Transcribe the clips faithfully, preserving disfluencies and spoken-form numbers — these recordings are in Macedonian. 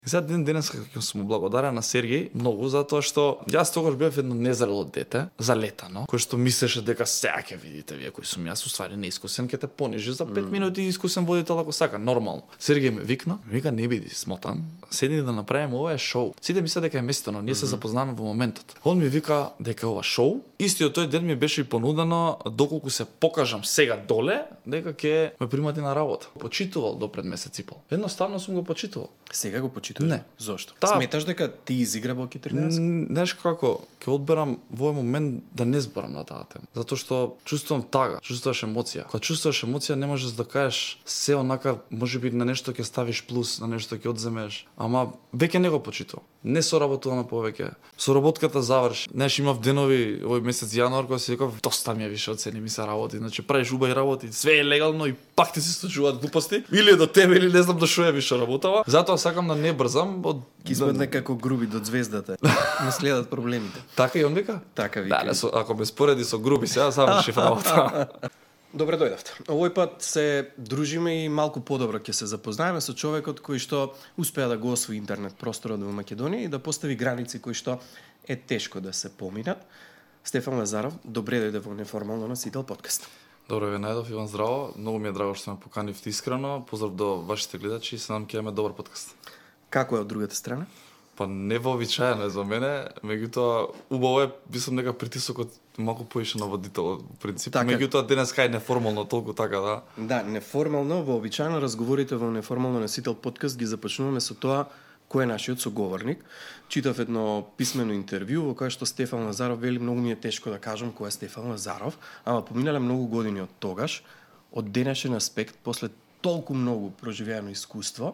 И сега ден денес ќе сум благодарен на Сергеј многу затоа што јас тогаш бев едно незрело дете, залетано, кој што мислеше дека сега ќе видите вие кој сум јас, уствари неискусен, ќе те понижи за пет mm. минути искусен водител ако сака, нормално. Сергеј ме викна, вика не биди смотан, седни да направиме ова е шоу. Сите мислат дека е местено, ние mm -hmm. се запознаваме во моментот. Он ми вика дека ова шоу, истиот тој ден ми беше и понудено доколку се покажам сега доле, дека ќе ме примати на работа. Почитувал до пред месец и пол. Едноставно сум го почитувал. Сега го почитуваш? Не. Зошто? Та... Сметаш дека ти изигра во четирнаесет? Знаеш како, ќе одберам во овој момент да не зборам на таа тема. Затоа што чувствувам тага, чувствуваш емоција. Кога чувствуваш емоција не можеш да кажеш се онака, можеби на нешто ќе ставиш плюс, на нешто ќе одземеш, ама веќе не го почитувам. Не соработувам повеќе. Соработката заврши. Знаеш, имав денови овој месец јануар кога си викав доста ми е више од се, не ми се работи. Значи правиш убави работи, све е легално и пак ти се случуваат глупости, или до тебе или не знам до што е више работава. Затоа сакам да не брзам од кисметна како груби до звездата. Не следат проблемите. Така и он вика? Така вика. Да, не, со, ако ме спореди со груби, сега само шиф работа. Добре дојдовте. Овој пат се дружиме и малку подобро ќе се запознаеме со човекот кој што успеа да го освои интернет просторот во Македонија и да постави граници кои што е тешко да се поминат. Стефан Лазаров, добре дојде во Неформално носител подкаст. Добро ве најдов, Иван, здраво. Многу ми е драго што ме поканивте искрено. Поздрав до вашите гледачи и се надам ќе имаме добар подкаст. Како е од другата страна? Па невообичаено е за мене, меѓутоа убаво е, мислам дека притисокот малку поише на водител, во принцип. Така. Меѓутоа денеска е неформално толку така, да. Да, неформално, вообичаено разговорите во Неформално носител подкаст ги започнуваме со тоа кој е нашиот соговорник. Читав едно писмено интервју во кое што Стефан Лазаров вели многу ми е тешко да кажам кој е Стефан Лазаров, ама поминале многу години од тогаш, од денешен аспект, после толку многу проживеано искуство,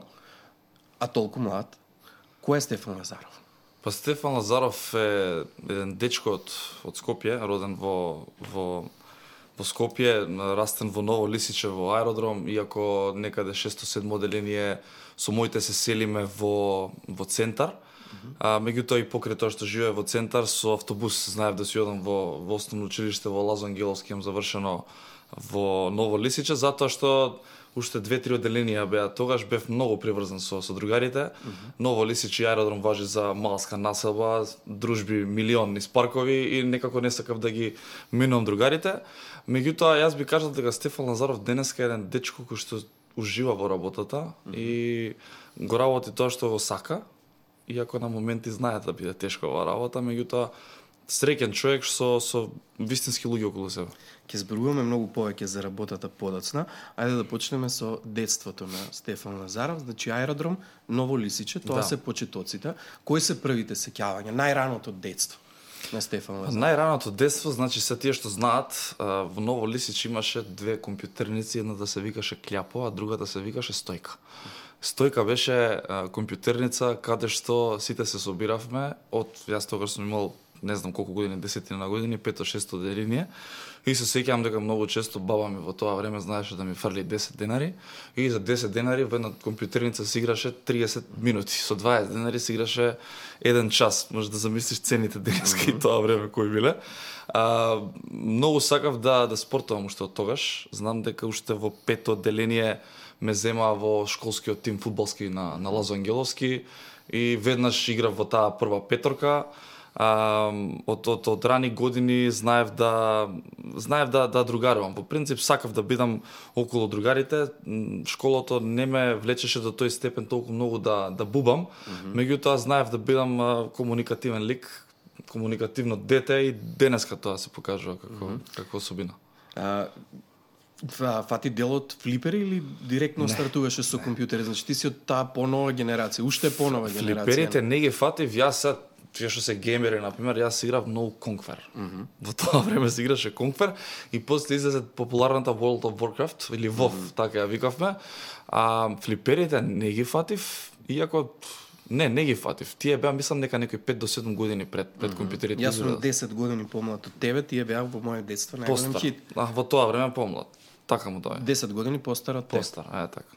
а толку млад. Кој е Стефан Лазаров? Па Стефан Лазаров е еден дечко од, од Скопје, роден во, во, во Скопје, растен во Ново Лисиче во аеродром, иако некаде шесто седмо одделение со моите се селиме во, во центар. Mm-hmm. А, меѓутоа и покрај тоа што живее во центар, со автобус знаев да си одам во, во основно училиште во Лазо Ангеловски, имам завршено во Ново Лисиче, затоа што уште две-три одделенија беа тогаш, бев многу приврзан со, со другарите. Mm-hmm. Ново Лисиче и аеродром важи за малска населба, дружби милион низ паркови и некако не сакав да ги минувам другарите. Меѓутоа, јас би кажал дека Стефан Лазаров денеска е еден дечко кој што ужива во работата mm-hmm. и го работи тоа што го сака, иако на моменти знае да биде тешко во работа, меѓутоа среќен човек со, со вистински луѓе околу себе. Ќе зборуваме многу повеќе за работата подоцна. Ајде да почнеме со детството на Стефан Лазаров. Значи аеродром, Ново Лисиче, тоа да. Се почетоците. Кои се првите сеќавања, најраното детство на Стефан Лазаров? Најраното детство, значи се тие што знаат, во Ново Лисиче имаше две компјутерници, едната се викаше Кљапо, а другата се викаше Стојка. Стојка беше компјутерница каде што сите се собиравме од, јас тогаш сум имал не знам колку години, десетина на години, пето-шесто одделение. И се сеќавам дека многу често баба ми во тоа време знаеше да ми фрли десет денари и за десет денари во една компјутерница се играше триесет минути, со дваесет денари се играше еден час. Може да замислиш цените денеска mm-hmm. и тоа време кои биле. А, многу сакав да да спортувам уште од тогаш. Знам дека уште во пето одделение ме зема во школскиот тим фудбалски на на Лазо Ангеловски и веднаш играв во таа прва петорка. А, од, од, од рани години знаев да знаев да да другарувам. По принцип сакав да бидам околу другарите. Школото не ме влечеше до тој степен толку многу да да бубам. Mm-hmm. Меѓутоа знаев да бидам а, комуникативен лик, комуникативно дете и денеска тоа се покажува како mm-hmm. како особина. А, фати дел од флипери или директно не. Стартуваше со компјутери? Значи ти си од таа понова генерација, уште понова генерација. Флиперите не ги фатив, јас се тие што се геймери, например, јас играв многу Конквер. Mm-hmm. Во тоа време се играше Конквер и после излезе популарната World of Warcraft или WoW, mm-hmm. така ја викавме. А флиперите не ги фатив, иако не, не ги фатив. Тие беа, мислам, нека некои пет до седум години пред пред mm-hmm. компјутерите. Јас сум десет години помлад од тебе, тие беа во моје детство најголем хит. А во тоа време помлад. Така му тоа е. десет години постар од тебе. Постар, е така.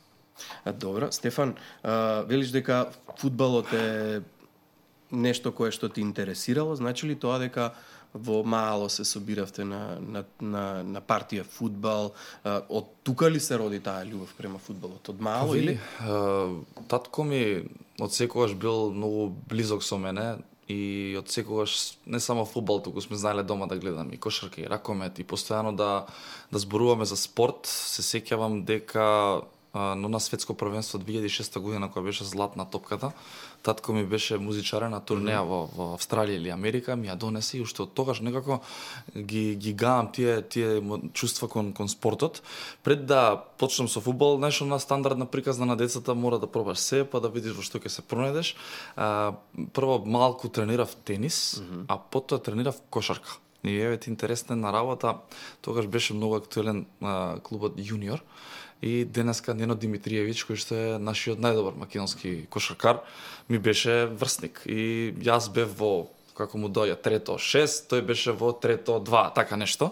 А добро, Стефан, а, велиш дека фудбалот е нешто кое што ти интересирало, значи ли тоа дека во мало се собиравте на, на, на, на партија фудбал. Од тука ли се роди таа љубов према фудбалот? Од мало Па, или? Uh, татко ми од секогаш бил многу близок со мене и од секогаш не само фудбал, туку сме знаеле дома да гледаме и кошарка и ракомет и постојано да да зборуваме за спорт. Се сеќавам дека но на светско првенство две илјади и шеста година кога беше златна топката, татко ми беше музичарен на турнеја во, во Австралија или Америка, ми ја донесе и уште од тогаш некако ги ги гаам тие тие чувства кон кон спортот. Пред да почнам со фудбал, нешто на стандардна приказна на децата мора да пробаш се, па да видиш во што ќе се пронајдеш. А, прво малку тренирав тенис, mm-hmm. а потоа тренирав кошарка. И еве ти интересна на работа, тогаш беше многу актуелен а, клубот Јуниор. И денеска Нено Димитриевич, кој што е нашиот најдобар македонски кошаркар, ми беше врсник. И јас бев во, како му доја, трето шест, тој беше во трето два, така нешто.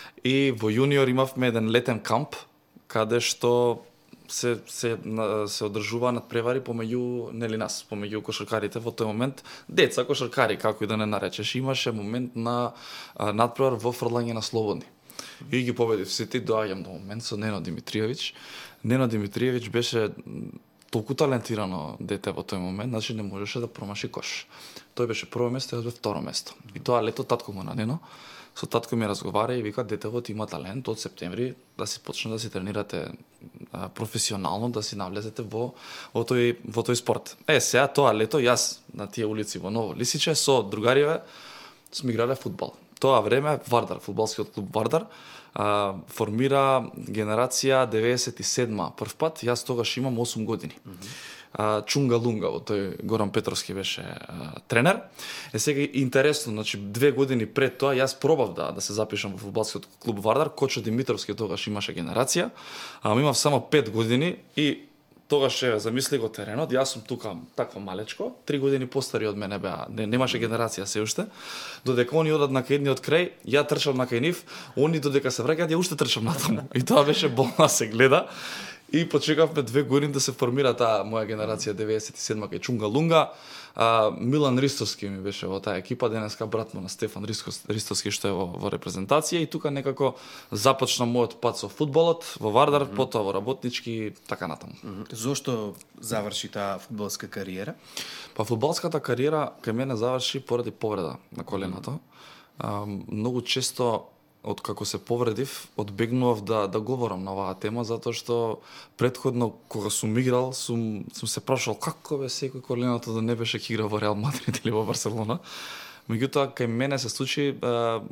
И во Јуниор имавме еден летен камп, каде што се, се, се одржува надпревари помеѓу, нели нас, помеѓу кошаркарите во тој момент. Деца, кошаркари, како и да не наречеш. Имаше момент на надпревар во фрлање на слободни. И ги победив сите, доаѓам до момент со Нено Димитриевич. Нено Димитриевич беше толку талентирано дете во тој момент, значи не можеше да промаши кош. Тој беше прво место, јас бев второ место. И тоа лето татко му на Нено, со татко ми разговара и вика, детевот има талент, од септември да си почне да си тренирате а, професионално, да си навлезете во, во, тој, во тој спорт. Е, сега тоа лето, јас на тие улици во Ново Лисиче со другариве сме играле фудбал. Тоа време Вардар, фудбалскиот клуб Вардар, а, формира генерација деветдесет и седма прв пат, јас тогаш имам осум години. Mm-hmm. А, Чунга Лунга, тој Горан Петровски беше а, тренер. Е сега интересно, значи две години пред тоа јас пробав да да се запишам во фудбалскиот клуб Вардар, Кочо Димитровски тогаш имаше генерација, а имав само пет години и тогаш е замисли го теренот, јас сум тука такво малечко, три години постари од мене беа, не, немаше генерација се уште. Додека они одат на кај едниот крај, ја трчам на кај нив, они додека се враќаат, ја уште трчам натаму. И тоа беше болно се гледа. И почекавме две години да се формира таа моја генерација деветдесет и седма кај Чунга Лунга. А, Милан Ристовски ми беше во таа екипа, денеска брат му на Стефан Ристовски што е во, во репрезентација и тука некако започна мојот пат со фудбалот во Вардар, mm-hmm. потоа во работнички, така натаму. Mm-hmm. Зошто заврши таа фудбалска кариера? Па фудбалската кариера кај мене заврши поради повреда на коленото. Mm-hmm. А, многу често од како се повредив, одбегнував да да говорам на оваа тема затоа што претходно кога сум играл, сум сум се прашал како бе секој коленото да не беше ќе игра во Реал Мадрид или во Барселона. Меѓутоа кај мене се случи е,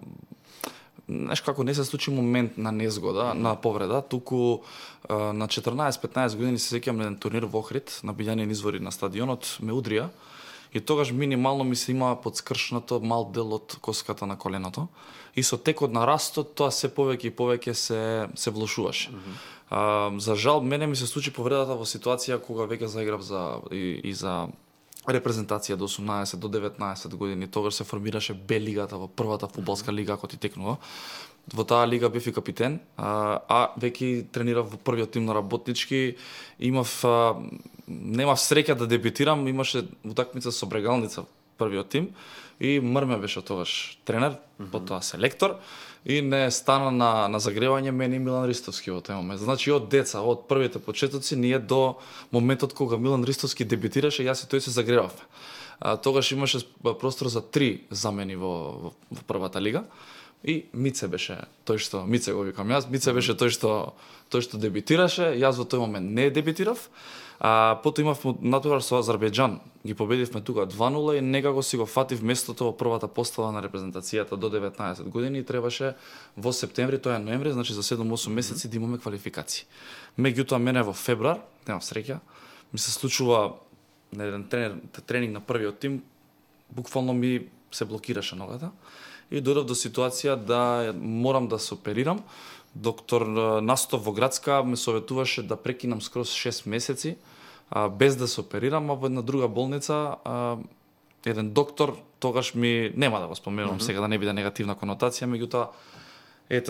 неш како не се случи момент на незгода, на повреда, туку е, на четрнаесет-петнаесет години се сеќавам на еден турнир во Охрид, на билјани извори на стадионот, ме удрија и тогаш минимално ми се има подскршнато мал дел од коската на коленото. И со текот на растот тоа се повеќе и повеќе се се влошуваше. Mm-hmm. А, за жал мене ми се случи повредата во ситуација кога веќе заиграв за и, и за репрезентација до осумнаесет до деветнаесет години. Тогаш се формираше Б лигата во првата фудбалска лига кој ти текнува. Во таа лига бев и капитен, а, а веќе тренирав во првиот тим на работнички. Имав а, немав среќа да дебютирам, имаше утакмица со Брегалница првиот тим. И Мрме беше тогаш тренер, mm-hmm. потоа селектор и не стана на на загревање мене и Милан Ристовски во тој момент. Значи од деца, од првите почетоци ние до моментот кога Милан Ристовски дебютираше, јас и тој се загревавме. А, тогаш имаше простор за три замени во, во, во првата лига и Мице беше тој што Мице го викам јас, Мице беше тој што тој што дебютираше, јас во тој момент не дебютирав. А потоа имав натовар со Азербејџан, ги победивме тука два нула и некако си го фатив местото во првата постава на репрезентацијата до деветнаесет години и требаше во септември, тоа е ноември, значи за седум-осум месеци да имаме квалификации. Меѓутоа мене во февруар, немав среќа, ми се случува на еден тренер, тренинг на првиот тим, буквално ми се блокираше ногата и дојдов до ситуација да морам да се оперирам. Доктор Настов во Градска ме советуваше да прекинам скроз шест месеци а, без да се оперирам, а во една друга болница а, еден доктор тогаш ми, нема да го споменувам mm-hmm. сега да не биде негативна конотација, меѓутоа ете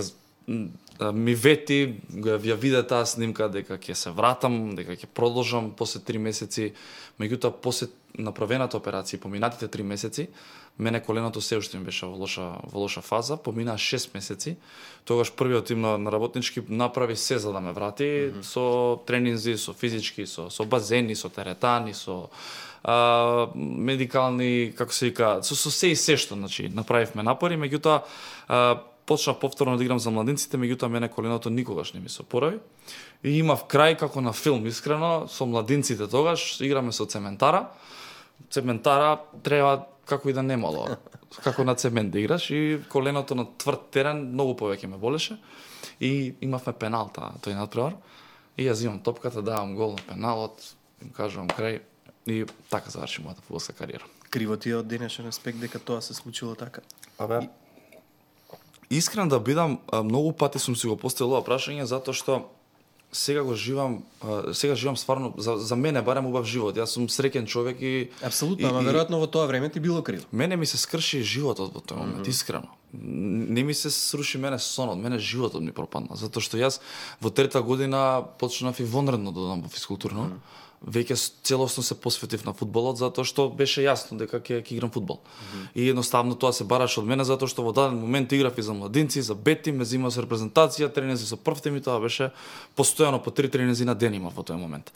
ми вети, ја виде таа снимка дека ќе се вратам, дека ќе продолжам после три месеци. Меѓутоа после направената операција, поминатите три месеци, мене коленото се уште ми беше во лоша во лоша фаза, поминаа шест месеци. Тогаш првиот тим на, на работнички направи се за да ме врати, mm -hmm. со тренинзи, со физички, со со базени, со теретани, со а, медикални, како се вика, со со се и се што, значи направивме напори, меѓутоа почнав повторно да играм за младинците, меѓутоа мене коленото никогаш не ми се опорави. И имав крај како на филм, искрено, со младинците тогаш, играме со цементара. Цементара треба како и да немало, како на цемент да играш и коленото на тврд терен многу повеќе ме болеше. И имавме пенал таа, тој надпревар. И ја земам топката, давам гол на пеналот, им кажувам крај и така заврши мојата фудбалска кариера. Криво ти е од денешен аспект дека тоа се случило така? Абе, искрен да бидам, многу пати сум си го поставил ова прашање затоа што сега го живам, сега живам стварно за, за мене барем убав живот. Јас сум среќен човек и апсолутно, ама веројатно во тоа време ти било криво. Мене ми се скрши животот во тој момент, mm -hmm. искрено. Не ми се сруши мене сонот, мене животот ми пропадна, затоа што јас во трета година почнав и вонредно да додам во физкултурно. Mm -hmm. Веќе целосно се посветив на фудбалот затоа што беше јасно дека ќе ќе играм фудбал. Mm -hmm. И едноставно тоа се бараше од мене затоа што во даден момент играв и за младинци, за бети, ме зема со репрезентација, тренинзи со прв тим и тоа беше постојано по три тренинзи на ден имав во тој момент.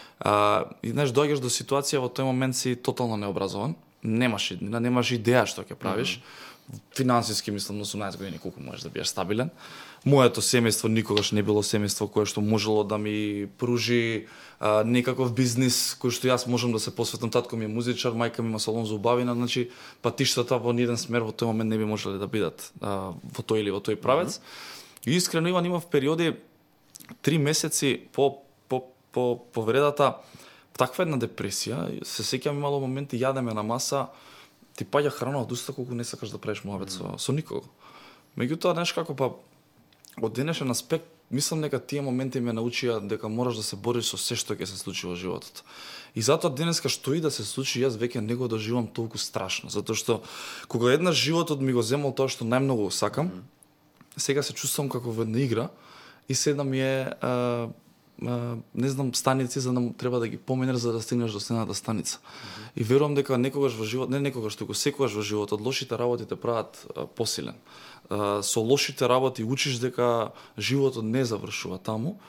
А, и знаеш, доаѓаш до ситуација во тој момент си тотално необразован, немаш иднина, немаш идеја што ќе правиш. Mm -hmm. Финансиски мислам на осумнаесет години колку можеш да бидеш стабилен. Моето семејство никогаш не било семејство кое што можело да ми пружи а, некаков бизнис кој што јас можам да се посветам. Татко ми е музичар, мајка ми има салон за убавина, значи патиштата во ниеден смер во тој момент не би можеле да бидат а, во тој или во тој правец. Mm -hmm. И искрено Иван, имав периоди три месеци по по по повредата, таква една депресија, се сеќам имало моменти јадеме на маса, ти паѓа храна од уста колку не сакаш да правиш муабет со, со никого. Меѓутоа, знаеш како, па од денешен аспект, мислам дека тие моменти ме научија дека мораш да се бориш со се што ќе се случи во животот. И затоа денеска што и да се случи, јас веќе не го доживам толку страшно, затоа што кога еднаш животот ми го земал тоа што најмногу сакам, mm -hmm. сега се чувствувам како во една игра и седна ми е а, а, не знам станици за да треба да ги поминеш за да стигнеш до следната станица. Mm-hmm. И верувам дека некогаш во живот, не некогаш, туку секогаш во животот лошите работи те прават а, посилен. А, со лошите работи учиш дека животот не завршува таму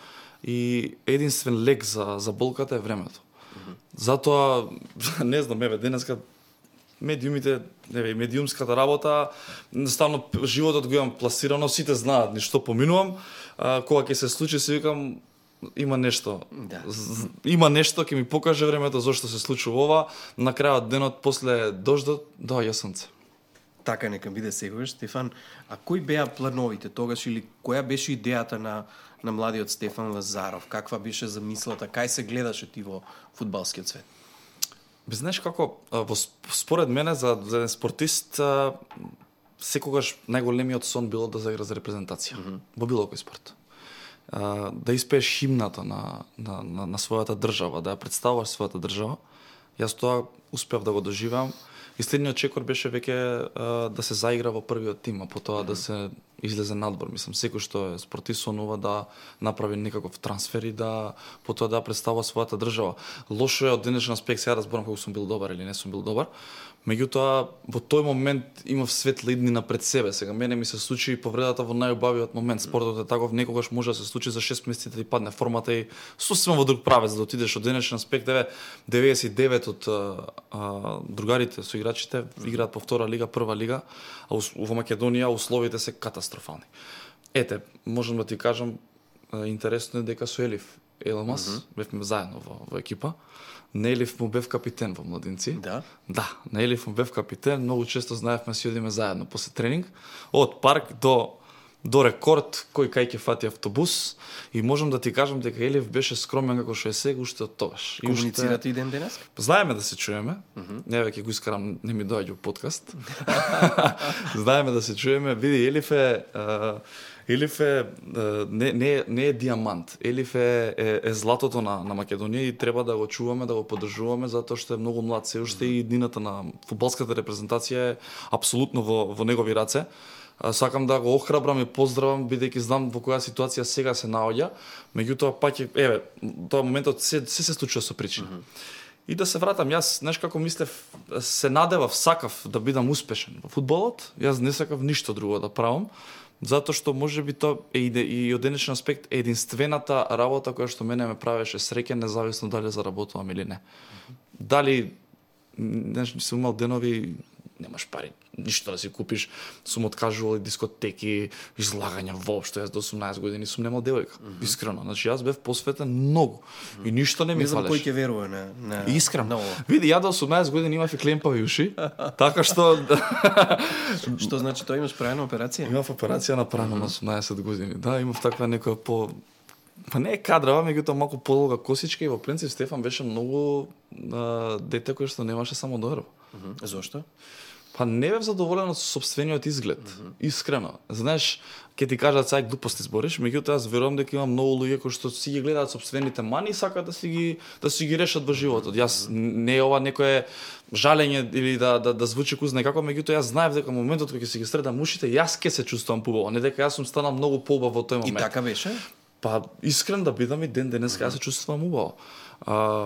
и единствен лек за за болката е времето. Mm-hmm. Затоа не знам, еве денеска медиумите, еве медиумската работа, едноставно животот го имам пласирано, сите знаат ни што поминувам, а, кога ќе се случи се викам има нешто. Да. Има нешто ќе ми покаже времето зошто се случува ова, на крајот денот после дождот доаѓа сонце. Така нека биде секогаш, Стефан. А кои беа плановите тогаш или која беше идејата на на младиот Стефан Лазаров? Каква беше замислата? Кај се гледаше ти во фудбалскиот свет? Бе, знаеш како, во според мене за за еден спортист секогаш најголемиот сон било да заигра за репрезентација. Mm -hmm. Во било кој спорт. Uh, да испееш химната на, на, на, на својата држава, да ја представуваш својата држава. Јас тоа успеав да го доживеам. И следниот чекор беше веќе uh, да се заигра во првиот тим, а потоа mm -hmm. да се излезе надбор. Мислам, секој што е спортист сонува да направи некаков трансфер и да потоа да представува својата држава. Лошо е од денешен аспект, сега разборам колку сум бил добар или не сум бил добар. Меѓутоа, во тој момент имав светла иднина пред себе. Сега мене ми се случи повредата во најубавиот момент. Спортот е таков, некогаш може да се случи за шест месеци да ти падне формата и сосема во друг правец да отидеш од денешен аспект. Еве деветдесет и девет од а, а, другарите со играчите играат по втора лига, прва лига, а во Македонија условите се катастрофални. Ете, можам да ти кажам, интересно е дека со Елиф Елмас mm -hmm. бевме заедно во, во екипа. На Елиф му бев капитен во младинци. Да? Да, на Елиф му бев капитен, многу често знаевме си одиме заедно после тренинг, од парк до до рекорд, кој кај ќе фати автобус, и можам да ти кажам дека Елиф беше скромен како што е сега уште од тогаш. Комуницирате и ден денес? Знаеме да се чуеме. Mm -hmm. Не веќе го искарам, не ми доаѓа подкаст. Знаеме да се чуеме. Види, Елиф е uh, Елиф е не не не е диамант. Елиф е е, е златото на на Македонија и треба да го чуваме, да го поддржуваме затоа што е многу млад се уште mm -hmm. и иднината на фудбалската репрезентација е апсолутно во во негови раце. А, сакам да го охрабрам и поздравам бидејќи знам во која ситуација сега се наоѓа, меѓутоа пак е еве, тоа моментот се се, се случува со причина. Mm -hmm. И да се вратам, јас, знаеш како мислев, се надевав, сакав да бидам успешен во фудбалот, јас не сакав ништо друго да правам, затоа што можеби тоа е и, и од денешен аспект е единствената работа која што мене ме правеше среќен, независно дали заработувам или не. Mm-hmm. Дали, знаеш, сум имал денови, немаш пари, ништо да си купиш, сум откажувал и дискотеки, излагања воопшто, јас до осумнаесет години сум немал девојка, mm -hmm. искрено. Значи јас бев посветен многу mm -hmm. и ништо не ми фалеше. Не знам кој ќе верува на, на... Искрено. No. Види, ја до осумнаесет години имав и клемпави уши, така што Што значи тоа имаш правена операција? Имав операција направена mm -hmm. на осумнаесет години. Да, имав таква некоја по па не е кадрава, меѓутоа малку подолга косичка и во принцип Стефан беше многу а, дете кој што немаше самодоверба. Mm -hmm. Зошто? Па не бев задоволен од сопствениот изглед. Mm -hmm. Искрено. Знаеш, ќе ти кажат сај глупости збориш, меѓутоа јас верувам дека има многу луѓе кои што си ги гледаат сопствените мани и сакаат да си ги да си ги решат во животот. Јас mm -hmm. не е ова некое жалење или да да да звучи куз некако, меѓутоа јас знаев дека моментот кога ќе си ги средам ушите, јас ќе се чувствувам побаво, не дека јас сум станал многу поубав во тој момент. И така беше? Па искрен да бидам и ден денеска mm -hmm. јас се чувствувам убаво. А,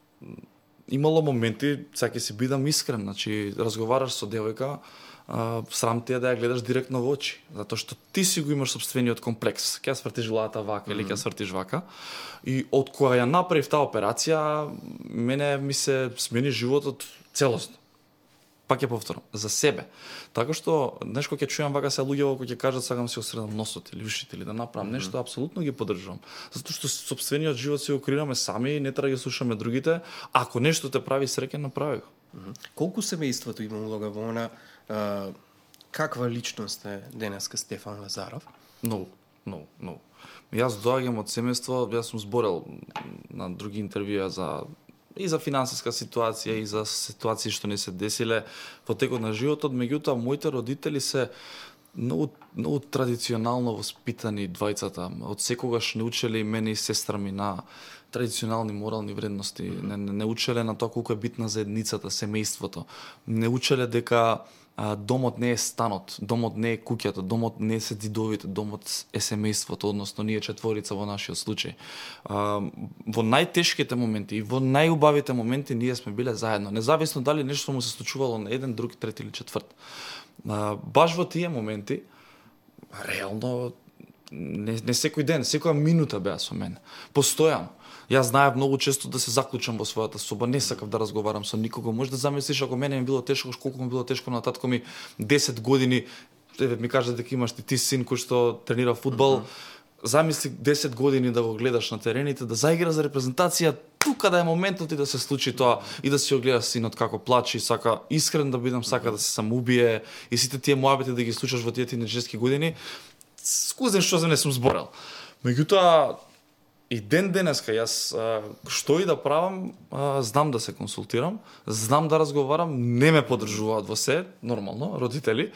имало моменти, сега ќе си бидам искрен, значи разговараш со девојка, а, срам ти е да ја гледаш директно во очи, затоа што ти си го имаш собствениот комплекс. Ќе ја свртиш главата вака mm -hmm. или ќе свртиш вака. И од кога ја направив таа операција, мене ми се смени животот целосно. Пак ќе повторам, за себе. Така што, знаеш, кога ќе чујам вака се луѓе кои ќе кажат сакам си осредам носот или ушите или да направам mm -hmm. нешто, апсолутно ги поддржувам. Затоа што сопствениот живот си го креираме сами и не треба да ги слушаме другите. Ако нешто те прави среќен, направи го. Mm -hmm. Колку семејството има улога во она, а, каква личност е денеска Стефан Лазаров? Многу, многу, многу. Јас доаѓам од семејство, јас сум зборел на други интервјуа за и за финансиска ситуација и за ситуации што не се десиле во текот на животот, меѓутоа моите родители се многу многу традиционално воспитани двајцата. Од секогаш не учеле мене и сестра ми на традиционални морални вредности, не, не, не учеле на тоа колку е битна заедницата, семејството. Не учеле дека а, домот не е станот, домот не е куќата, домот не се зидовите, домот е семејството, односно ние четворица во нашиот случај. А, во најтешките моменти и во најубавите моменти ние сме биле заедно, независно дали нешто му се случувало на еден, друг, трети или четврт. А, баш во тие моменти, реално, не, не секој ден, секоја минута беа со мене. Постојано. Јас знаев многу често да се заклучам во својата соба, не сакав да разговарам со никого. Може да замислиш ако мене ми било тешко, колку ми било тешко на татко ми десет години, еве ми кажа дека имаш ти, ти син кој што тренира фудбал. Mm -hmm. Замисли десет години да го гледаш на терените, да заигра за репрезентација, тука да е моментот и да се случи тоа и да си го гледаш синот како плаче и сака искрен да бидам, сака да се самоубие и сите тие моабети да ги слушаш во тие тинеџерски години. Скузен што за не сум зборел. Меѓутоа и ден денеска јас а, што и да правам, а, знам да се консултирам, знам да разговарам, не ме поддржуваат во се, нормално, родители.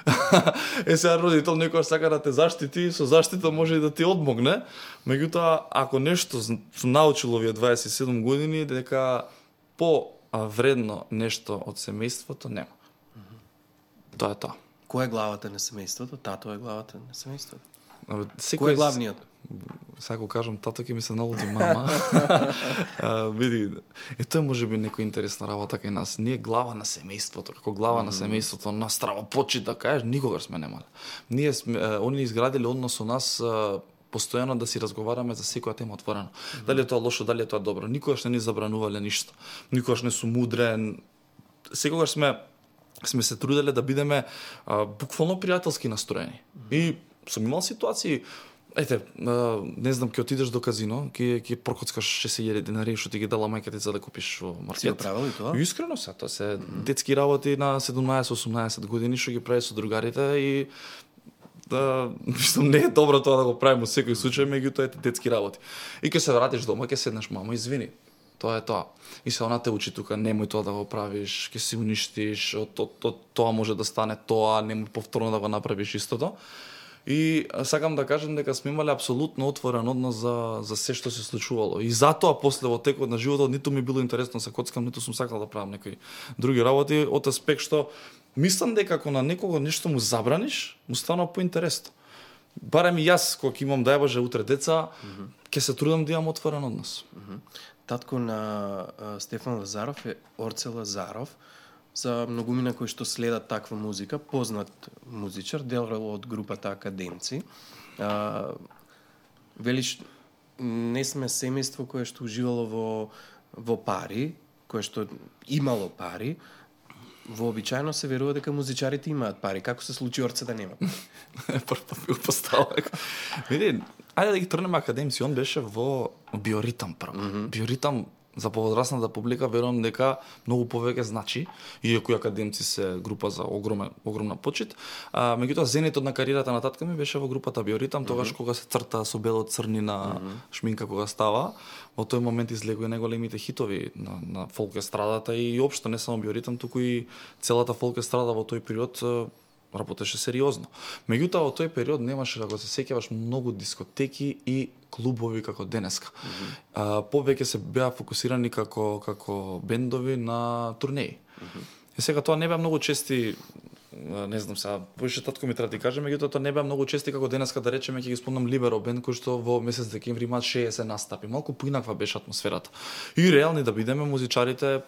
Е сега родител некој сака да те заштити, со заштита може и да ти одмогне, меѓутоа ако нешто сум научил овие дваесет и седум години дека по вредно нешто од семејството нема. Mm-hmm. Тоа е тоа. Кој е главата на семејството? Тато е главата на семејството. Секој Кој е главниот? Сега го кажам, тато ќе ми се налуди мама. а, види, е тоа може би некоја интересна работа кај нас. Ние глава на семејството, како глава mm. на семејството, на страва почит да кажеш, никогаш сме немале. Ние сме, а, они изградиле однос со нас а, постојано да си разговараме за секоја тема отворено. Mm. Дали е тоа лошо, дали е тоа добро. Никогаш не ни забранувале ништо. Никогаш не сум мудрен. Секогаш сме сме се труделе да бидеме а, буквално пријателски настроени. Mm. И сум имал ситуации. Ете, а, не знам, ќе отидеш до казино, ќе ќе прокоцкаш шесет илјади денари што ти ги дала мајка ти за да купиш во маркет. Си го правил и тоа? Искрено се, тоа се mm -hmm. детски работи на седумнаесет-осумнаесет години што ги прави со другарите и да, мислам, не е добро тоа да го правим во секој случај, меѓутоа ете детски работи. И ќе се вратиш дома, ќе седнеш, мамо, извини. Тоа е тоа. И се она те учи тука, немој тоа да го правиш, ќе си уништиш, од, од, од тоа може да стане тоа, немој повторно да го направиш истото. И сакам да кажам дека сме имале апсолутно отворен однос за за се што се случувало. И затоа после во текот на животот ниту ми било интересно да се коцкам, ниту сум сакал да правам некои други работи, од аспект што мислам дека ако на некого нешто му забраниш, му станува поинтересно. Барем и јас кога имам дај Боже утре деца, ќе mm -hmm. се трудам да имам отворен однос. Mm -hmm. Татко на а, Стефан Лазаров е Орце Лазаров. За многумина кои што следат таква музика, познат музичар, дел од групата Академци. А, велиш, не сме семејство кое што уживало во, во пари, кое што имало пари. Вообичаено се верува дека музичарите имаат пари. Како се случи Орце да нема пари? Прв пат би го поставил. Види, ајде да ги трнеме Академци, он беше во Биоритам прво. Mm -hmm. Биоритам за повозрасната публика верувам дека многу повеќе значи, иако Академци се група за огромен, огромна почит. А, меѓутоа, зенитот на кариерата на татка ми беше во групата Биоритам, тогаш mm -hmm. кога се црта со бело црнина mm -hmm. шминка кога става. Во тој момент излегува најголемите хитови на, на фолк естрадата и општо не само Биоритам, туку и целата фолк естрада во тој период работеше сериозно. Меѓутоа, во тој период немаше, ако се сеќаваш, многу дискотеки и клубови како денеска. Mm -hmm. а, повеќе се беа фокусирани како како бендови на турнеи. Mm -hmm. И сега тоа не беа многу чести, не знам сега, поише татко ми треба да ти каже, меѓутоа тоа не беа многу чести како денеска, да речеме, ќе ги спомнам Либеро бенд кој што во месец декември имаат шеесет настапи. Малку поинаква беше атмосферата. И реални да бидеме музичарите,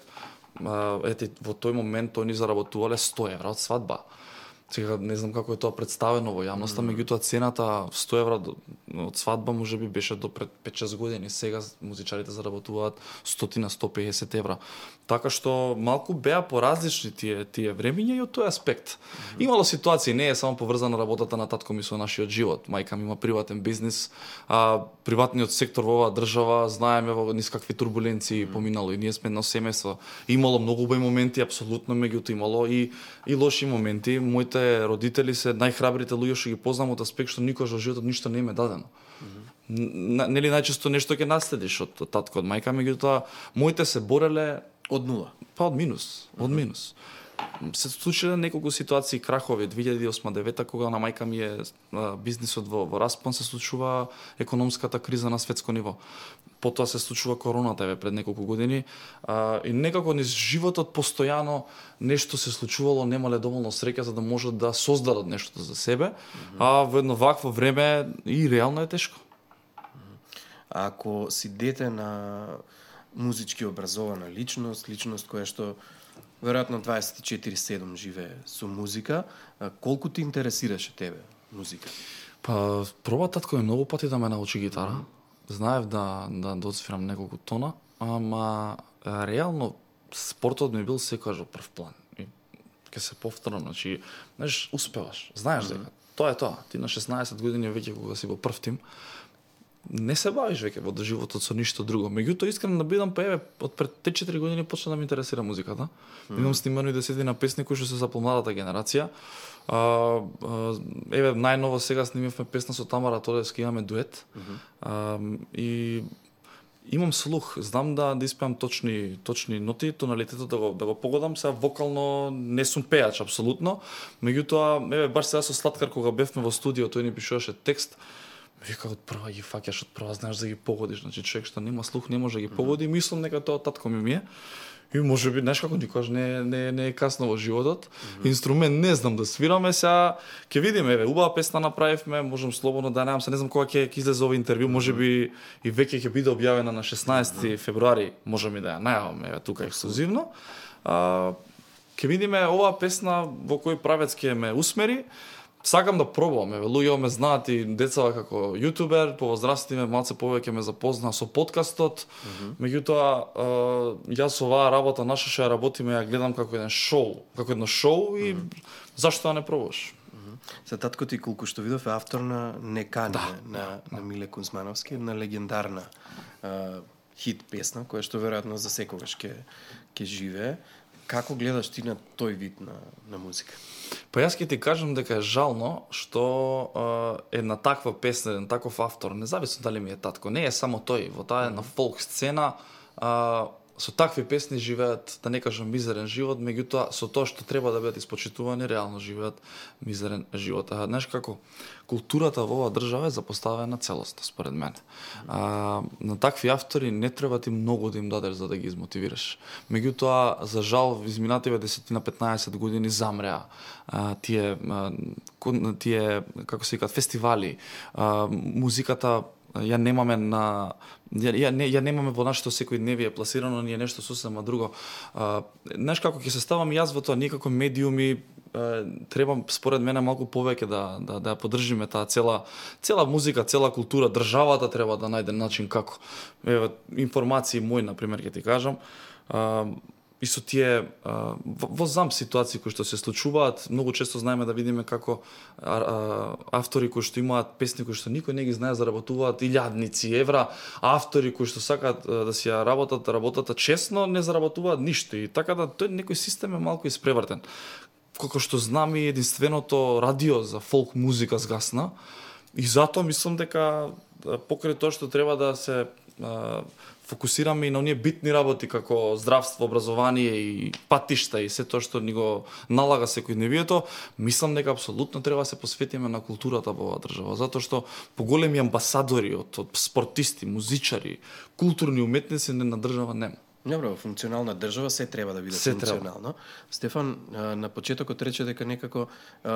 ете во тој момент они заработувале сто евра од свадба. Сега не знам како е тоа представено во јавноста, mm. меѓутоа цената сто евра од свадба можеби беше до пред пет-шест години. Сега музичарите заработуваат сто до сто и песет евра. Така што малку беа поразлични тие тие времиња и од тој аспект. Mm. Имало ситуации, не е само поврзана работата на татко ми со нашиот живот. Мајка ми има приватен бизнис, а приватниот сектор во оваа држава знаеме во низ какви турбуленции mm. поминало и ние сме едно семејство. Имало многу убави моменти, апсолутно, меѓутоа имало и и лоши моменти. Моите родители се најхрабрите луѓе што ги познам од аспект што никош во животот ништо не им е дадено. Mm -hmm. Нели најчесто нешто ќе наследиш од татко, од мајка, меѓутоа моите се бореле од нула, па од минус, од mm -hmm. минус. Се случиле неколку ситуации крахови две илјади и осма девета кога на мајка ми е бизнисот во, во распон, се случува економската криза на светско ниво. Потоа се случува короната еве пред неколку години а, и некако низ животот постојано нешто се случувало, немале доволно среќа за да можат да создадат нешто за себе, mm -hmm. а во едно вакво време и реално е тешко. А ако си дете на музички образована личност, личност која што веројатно дваесет и четири седум живее со музика, колку ти интересираше тебе музика? Па, проба татко е многу пати да ме научи гитара. Mm -hmm. Знаев да да доцвирам неколку тона, ама реално спортот ми бил секогаш во прв план. И ќе се повторам, значи, знаеш, успеваш. Знаеш дека mm -hmm. тоа е тоа. Ти на шеснаесет години веќе кога си во прв тим, не се бавиш веќе во животот со ништо друго. Меѓутоа, искрено да бидам, па еве, од пред три-четири години почна да ме интересира музиката. Mm -hmm. Имам снимано и десетина песни кои што се за помладата генерација. А, а, еве, најново сега снимивме песна со Тамара Тодевска, имаме дует. Mm -hmm. а, и имам слух, знам да да испеам точни точни ноти, тоналитетот да го да го погодам. Сега вокално не сум пејач апсолутно, меѓутоа еве баш сега со Слаткар кога бевме во студио, тој ни пишуваше текст. Вика, од прва ги фаќаш, од прва знаеш да ги погодиш. Значи човек што нема слух не може да ги погоди. Mm -hmm. Мислам дека тоа татко ми ми е. И можеби, знаеш како никогаш не не не е касно во животот. Mm -hmm. Инструмент не знам да свираме, сега ќе видиме, еве, убава песна направивме, можам слободно да најавам се, не знам кога ќе ќе излезе овој интервју, можеби и веќе ќе биде објавена на шеснаесети февруари, можам и да ја најавам, еве, тука ексклузивно. А, ќе видиме оваа песна во кој правец ќе ме усмери. Сакам да пробувам, еве, луѓе ме знаат и децава како јутубер, повозрастиве малце повеќе ме запознаа со подкастот. Mm -hmm. Меѓутоа, јас оваа работа наша што ја работиме, ја гледам како еден шоу, како едно шоу и mm -hmm. зашто да не пробуваш? За татко ти, колку што видов, е автор на Некани, да, на, да, на Миле Кузмановски, на легендарна а, хит песна, која што веројатно за секогаш ќе ќе живее. Како гледаш ти на тој вид на, на музика? Па јас ќе ти кажам дека е жално што е една таква песна, еден таков автор, независно дали ми е татко, не е само тој, во таа една фолк сцена, а, со такви песни живеат, да не кажам мизерен живот, меѓутоа со тоа што треба да бидат испочитувани, реално живеат мизерен живот. А знаеш како, културата во оваа држава е запоставена целосно, според мене. А, на такви автори не треба ти многу да им дадеш за да ги измотивираш. Меѓутоа, за жал, изминативе десет на петнаесет години замреа а, тие, а, тие, како се викаат, фестивали, а, музиката ја немаме на ја, ја, не, ја немаме во нашето секојдневие пласирано, ние нешто сосема друго. А, знаеш како ќе се ставам јас во тоа, ние како медиуми а, треба според мене малку повеќе да да да ја поддржиме таа цела цела музика, цела култура, државата треба да најде начин како. Еве информации мој на пример ќе ти кажам. А, и со тие а, во, во зам ситуации кои што се случуваат, многу често знаеме да видиме како а, а, автори кои што имаат песни кои што никој не ги знае, заработуваат илјадници евра, а автори кои што сакаат а, да си ја работат работата честно, не заработуваат ништо. И така да тој некој систем е малку испревртен. Како што знам, и единственото радио за фолк музика згасна, и затоа мислам дека покрај тоа што треба да се а, фокусираме и на оние битни работи како здравство, образование и патишта и се тоа што ни го налага секојдневието, мислам дека апсолутно треба да се посветиме на културата во оваа држава, затоа што поголеми амбасадори од, од спортисти, музичари, културни уметници на држава нема. Добро, функционална држава се треба да биде се функционална. Треба. Стефан на почетокот рече дека некако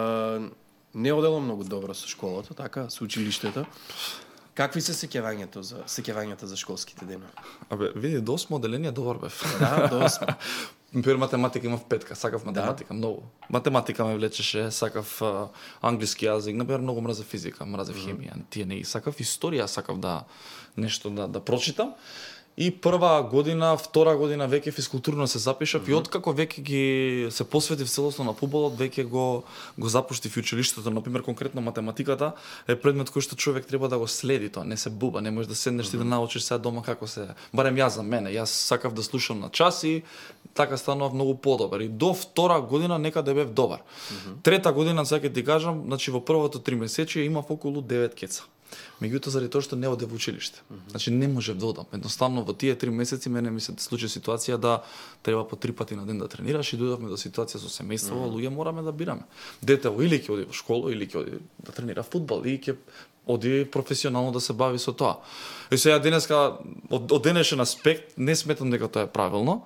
не одело многу добро со школата, така, со училиштето. Какви се сеќавањето за сеќавањата за школските денови? Абе, види, до осмо оделение добар бев. Да, до осмо. Пир математика имав петка, сакав математика, да. Многу. Математика ме влечеше, сакав а, англиски јазик, например, многу мразев физика, мразев mm-hmm. хемија, тие не ги сакав, историја сакав да нешто да да прочитам. И прва година, втора година веќе физкултурно се запишав, mm-hmm. и откако веќе ги се посветив целосно на фудбалот, веќе го го запуштив училиштето, например конкретно математиката е предмет кој што човек треба да го следи, тоа не се буба, не можеш да седнеш mm-hmm. ти да научиш сега дома како се, барем јас за мене, јас сакав да слушам на час и така станував многу подобар. И до втора година некаде бев добар. Mm-hmm. Трета година, сега ќе ти кажам, значи во првото три месече имав околу девет кеца. Меѓутоа заради тоа што не одев во училиште. Mm-hmm. Значи не можев да одам. Едноставно во тие три месеци мене ми се случи ситуација да треба по три пати на ден да тренираш и дојдовме до ситуација со семејство, mm-hmm. луѓе мораме да бираме. Детево или ќе оди во школа, или ќе оди да тренира фудбал, или ќе оди професионално да се бави со тоа. И сега денеска од, од денешен аспект не сметам дека тоа е правилно.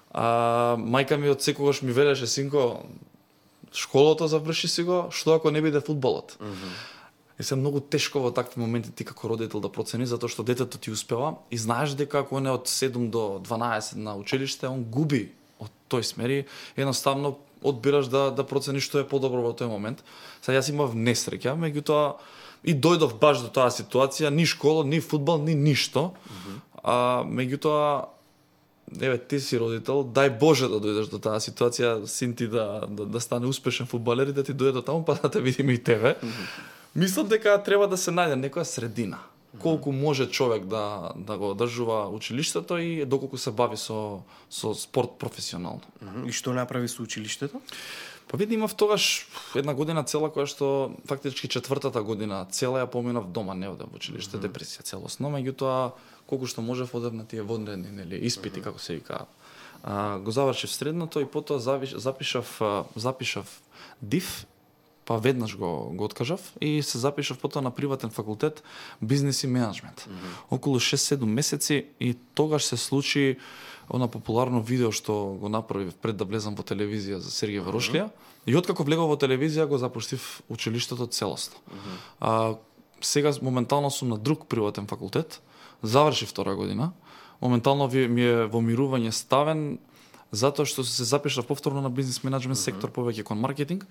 А, мајка ми од секогаш ми велеше, синко, школото заврши си го, што ако не биде фудбалот? Mm-hmm. И се многу тешко во такви моменти ти како родител да процени, затоа што детето ти успева и знаеш дека ако не од седум до дванаесет на училиште, он губи од тој смери, едноставно одбираш да да процениш што е подобро во тој момент. Сега јас имав несреќа, меѓутоа и дојдов баш до таа ситуација, ни школа, ни фудбал, ни ништо. Mm-hmm. А меѓутоа еве ти си родител, дај Боже да дојдеш до таа ситуација, син ти да да, да стане успешен фудбалер и да ти дојде до таму, па да те видиме и тебе. Mm-hmm. Мислам дека треба да се најде некоја средина. Колку може човек да да го одржува училиштето и доколку се бави со со спорт професионално. И што направи со училиштето? Па види, имав тогаш една година цела која што фактички четвртата година цела ја поминав дома, не одев во училиште, mm-hmm. депресија целосно, меѓутоа колку што можев одев на тие вонредни нели испити, mm-hmm. како се вика. А, го завршив средното и потоа запишав запишав ДИФ. Па веднаш го, го откажав и се запишав потоа на приватен факултет бизнес и менеджмент. Mm-hmm. Околу шест-седум месеци и тогаш се случи она популарно видео што го направив пред да влезам во телевизија за Сергеј Варушлија. Mm-hmm. И откако влегов во телевизија го запуштив училиштето целосно. Mm-hmm. А, сега моментално сум на друг приватен факултет, завршив втора година. Моментално ми е во мирување ставен затоа што се запишав повторно на бизнес менеджмент mm-hmm. сектор, повеќе кон маркетинг.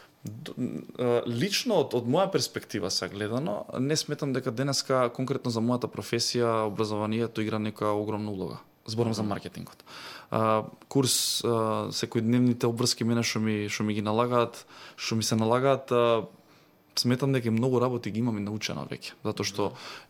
Лично од, од моја перспектива се гледано, не сметам дека денеска конкретно за мојата професија образованието игра нека огромна улога. Зборам mm-hmm. за маркетингот. А, курс, а, секојдневните обврски мене што ми што ми ги налагаат, што ми се налагаат, а, сметам дека многу работи ги имам и научено веќе, затоа што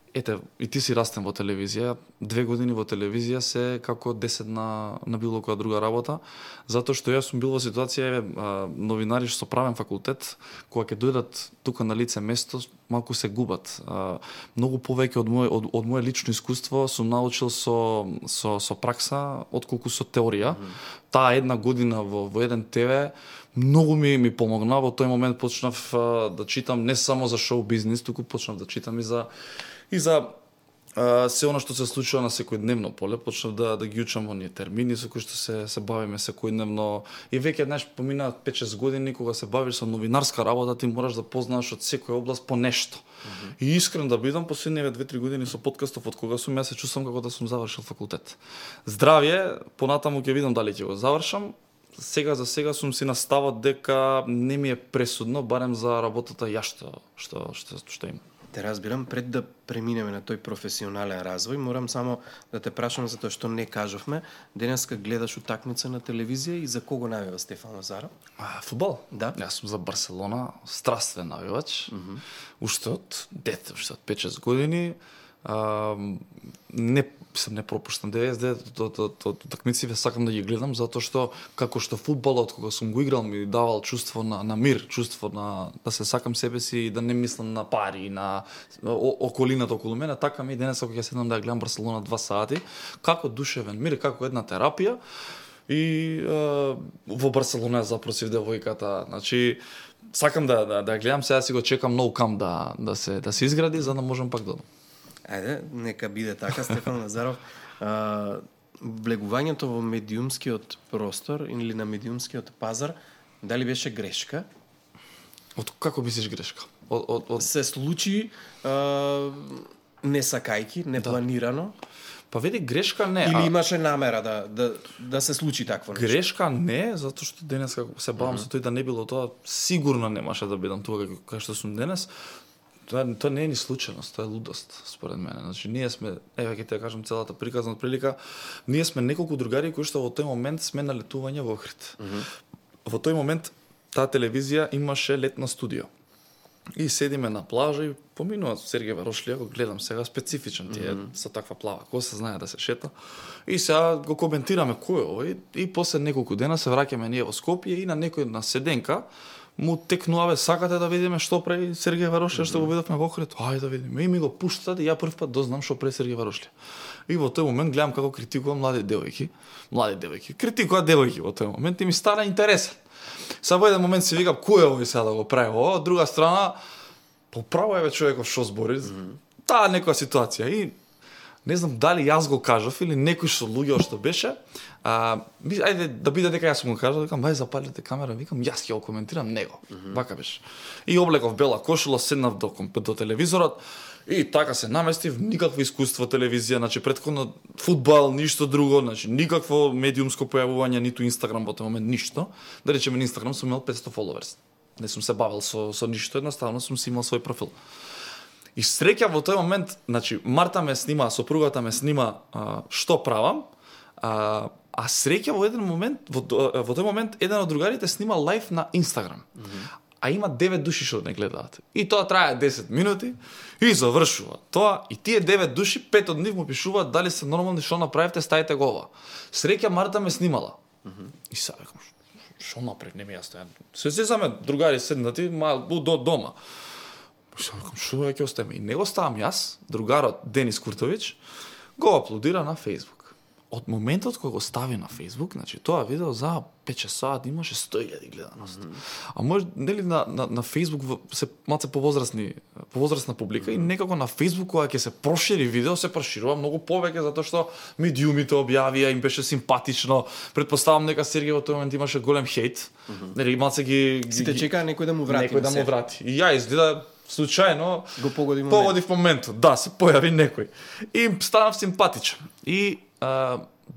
ете, и ти си растен во телевизија, две години во телевизија се како десет на, на било која друга работа, затоа што јас сум бил во ситуација, а, новинари што со правен факултет, кога ќе дојдат тука на лице место, малку се губат. А, многу повеќе од моје од, од моје лично искуство сум научил со со со пракса отколку со теорија. Mm -hmm. Таа една година во во еден те ве многу ми ми помогна. Во тој момент почнав а, да читам не само за шоу бизнис, туку почнав да читам и за и за а, се она што се случува на секојдневно поле. Почнав да да ги учам оние термини со кои што се се бавиме секојдневно. И веќе знаеш помина пет-шест години кога се бавиш со новинарска работа, ти мораш да познаеш од секоја област по нешто. Mm-hmm. И искрен да бидам, последниве две-три години со подкастов од кога сум, јас се чувствам како да сум завршил факултет. Здравје, понатаму ќе видам дали ќе го завршам. Сега за сега сум си на ставот дека не ми е пресудно, барем за работата ја што што што, што имам. Те разбирам, пред да преминеме на тој професионален развој, морам само да те прашам за тоа што не кажавме. Денеска гледаш утакмица на телевизија и за кого навива Стефан Лазаров? А, фудбал? Да. Јас сум за Барселона, страствен навивач. Mm -hmm. Уште од дете, уште од пет-шест години. А, не сам не пропуштам деветдесет девет од од од утакмиците, сакам да ги гледам затоа што како што фудбалот кога сум го играл ми давал чувство на на мир, чувство на да се сакам себе си и да не мислам на пари, на о, околината околу мене, така ми денес кога ќе седнам да ја гледам Барселона два сати, како душевен мир, како една терапија. И а, во Барселона ја запросив девојката, значи сакам да да да ја гледам, сега си го чекам No Camp да да се да се изгради за да можам пак да одам. Ајде, нека биде така, Стефан Лазаров. А, влегувањето во медиумскиот простор или на медиумскиот пазар, дали беше грешка? Од како мислиш грешка? Од, од, од... Се случи а, не сакајки, непланирано? Да. Па веди грешка не. Или а... имаше намера да, да, да се случи такво нешто? Грешка не, затоа што денес како се бавам uh -huh. со тој да не било тоа, сигурно немаше да бидам тука како што сум денес. Тоа, тоа не е ни случајност, тоа е лудост, според мене. Значи, ние сме, еве ќе те кажам целата приказна прилика, ние сме неколку другари кои што во тој момент сме на летување во Охрид. Mm -hmm. Во тој момент таа телевизија имаше летна студио. И седиме на плажа и поминува Сергеј Варошлија, го гледам сега, специфичен ти е mm -hmm. со таква плава коса, знае да се шета. И сега го коментираме кој е овој и после неколку дена се враќаме ние во Скопје и на некој на седенка му текнуваме, сакате да видиме што прави Сергеј Варошлија, mm -hmm. што го видовме во Охрид, ајде да видиме. И ми го пуштат и ја прв пат дознам што прави Сергеј Варошлија. И во тој момент гледам како критикува млади девојки, млади девојки, критикува девојки во тој момент и ми стана интересен. Са во еден момент си викам кој е овој сега да го прави ова, од друга страна поправо е човеков што збори. Mm -hmm. Таа некоја ситуација и не знам дали јас го кажав или некој што луѓе што беше. А, ајде да биде дека јас сум го кажал, викам ај запалите камера, викам јас ќе го коментирам него. Mm -hmm. Вака беше. И облеков бела кошула, седнав до до телевизорот и така се наместив, никакво искуство телевизија, значи претходно фудбал, ништо друго, значи никакво медиумско појавување, ниту Инстаграм во тој момент, ништо. Да речеме на Инстаграм сум имал петсто фоловерс. Не сум се бавил со со ништо, едноставно сум си имал свој профил. И среќа во тој момент, значи Марта ме снима, сопругата ме снима а, што правам, а, а среќа во еден момент, во, во тој момент еден од другарите снима лајв на Инстаграм. Mm -hmm. А има девет души што не гледаат. И тоа трае десет минути и завршува. Тоа и тие девет души, пет од нив му пишуваат дали се нормални, што направивте, ставите го ова. Среќа Марта ме снимала. Mm -hmm. И сега викам, што направи, не ми јасно. Се сесаме другари седнати, ма до дома. Што викам, што ќе оставиме? И него ставам јас, другарот Денис Куртовиќ, го аплодира на Facebook. Од моментот кога го стави на Facebook, значи тоа видео за пет-шест сати имаше сто илјади гледаност. Mm -hmm. А може нели на на на Facebook се малце повозрасни, повозрасна публика mm -hmm. и некако на Facebook кога ќе се прошири видео, се проширува многу повеќе затоа што медиумите објавија, им беше симпатично. Предпоставам дека Сергеј во тој момент имаше голем хејт. Mm -hmm. Нели малце ги сите чекаа некој да му врати. Некој да му врати. И ја изгледа случајно го погоди момент. Погоди в моментот. Да, се појави некој. И станав симпатичен. И а,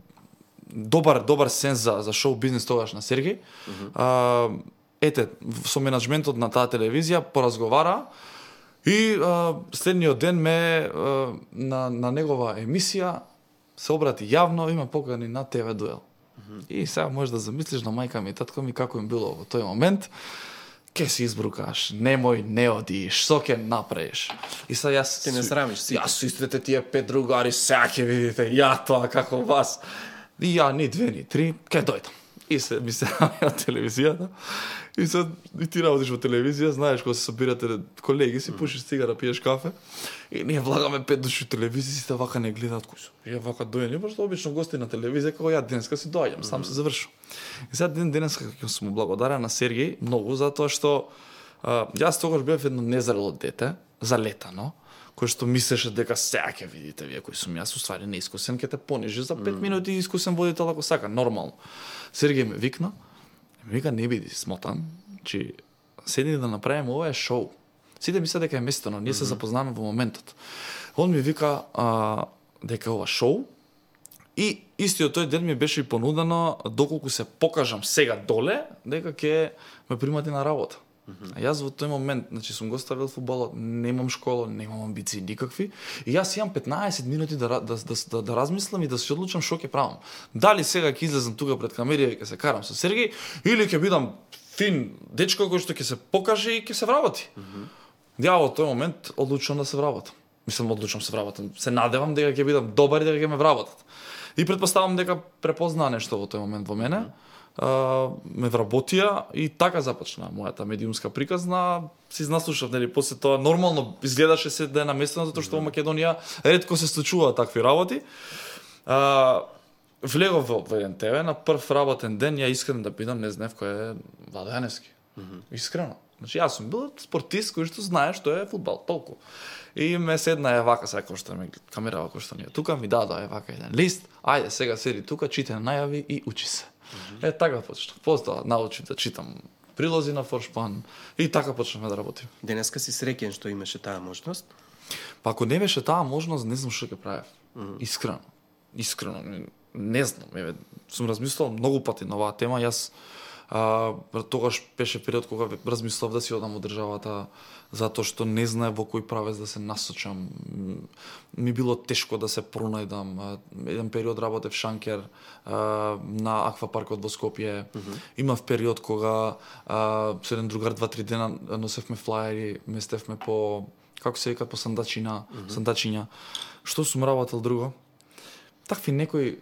добар добар сенс за за шоу бизнес тогаш на Сергеј. Mm -hmm. А, ете, со менаџментот на таа телевизија поразговара и а, следниот ден ме а, на на негова емисија се обрати јавно и ме покани на те ве дуел. Mm -hmm. И сега можеш да замислиш на мајка ми и татко ми како им било во тој момент. ке се избрукаш, немој, не оди, што ќе направиш? И сега јас... Те не срамиш си. Јас со истите тие пет другари, сега ќе видите, ја тоа како вас. И ја ни две, ни три, ке дојдам. И се ми се на телевизијата. И се и ти работиш во телевизија, знаеш кога се собирате колеги, си пушиш цигара, пиеш кафе. И ние влагаме пет души телевизија, сите вака не гледаат кои се. И вака дојдени, пошто обично гости на телевизија како ја денеска си доаѓам, сам се завршувам. И сега ден денеска ќе сум благодарен на Сергеј многу затоа што а, јас тогаш бев едно незрело дете, залетано, кој што мислеше дека сега ќе видите вие кој сум јас, уствари неискусен, ќе те понижи за пет минути искусен водител ако сака, нормално. Сергеј ме викна, ме вика не биди смотан, че седни да направиме ова е шоу. Сите мислат дека е местено, ние се запознаваме во моментот. Он ми вика а, дека ова шоу и истиот тој ден ми беше и понудено доколку се покажам сега доле, дека ќе ме примати на работа. А јас во тој момент, значи сум го ставил фудбалот, немам школа, немам амбиции никакви, и јас имам петнаесет минути да, да, да, да, да размислам и да се одлучам што ќе правам. Дали сега ќе излезам тука пред камерија и ќе се карам со Сергеј, или ќе бидам фин дечко кој што ќе се покаже и ќе се вработи. Mm -hmm. Ја во тој момент одлучувам да се вработам. Мислам, одлучувам се вработам. Се надевам дека ќе бидам добар и дека ќе ме вработат. И предпоставам дека препознаа нешто во тој момент во мене. Mm -hmm. Uh, ме вработија и така започна мојата медиумска приказна. Си наслушав, нели, после тоа нормално изгледаше се да е наместено затоа што во Македонија ретко се случуваат такви работи. Uh, влегов во еден ТВ на прв работен ден, ја искрено да питам, не знаев кој е Владо Јаневски. Mm -hmm. Искрено. Значи јас сум бил спортист кој што знае што е фудбал, толку. И ме седна е вака, сега кој што ме камера кој што ни е тука, ми дадоа е вака еден лист. Ајде сега седи тука, читай најави и учи се. Е, така почнав. После научив да читам прилози на Форшпан и така почнавме да работиме. Денеска си среќен што имаше таа можност? Па ако не беше таа можност, не знам што ќе правев. Mm -hmm. Искрено. Искрено. Не, не знам. Еве, сум размислувал многу пати на оваа тема. Јас а, тогаш беше период кога размислав да си одам од државата затоа што не знае во кој правец да се насочам. Ми било тешко да се пронајдам. Еден период работев шанкер на аквапаркот во Скопје. Mm -hmm. Имав период кога а, со еден другар два-три дена носевме флаери, местевме по како се вика по Сандачина, mm -hmm. Сандачиња. Што сум работел друго? Такви некои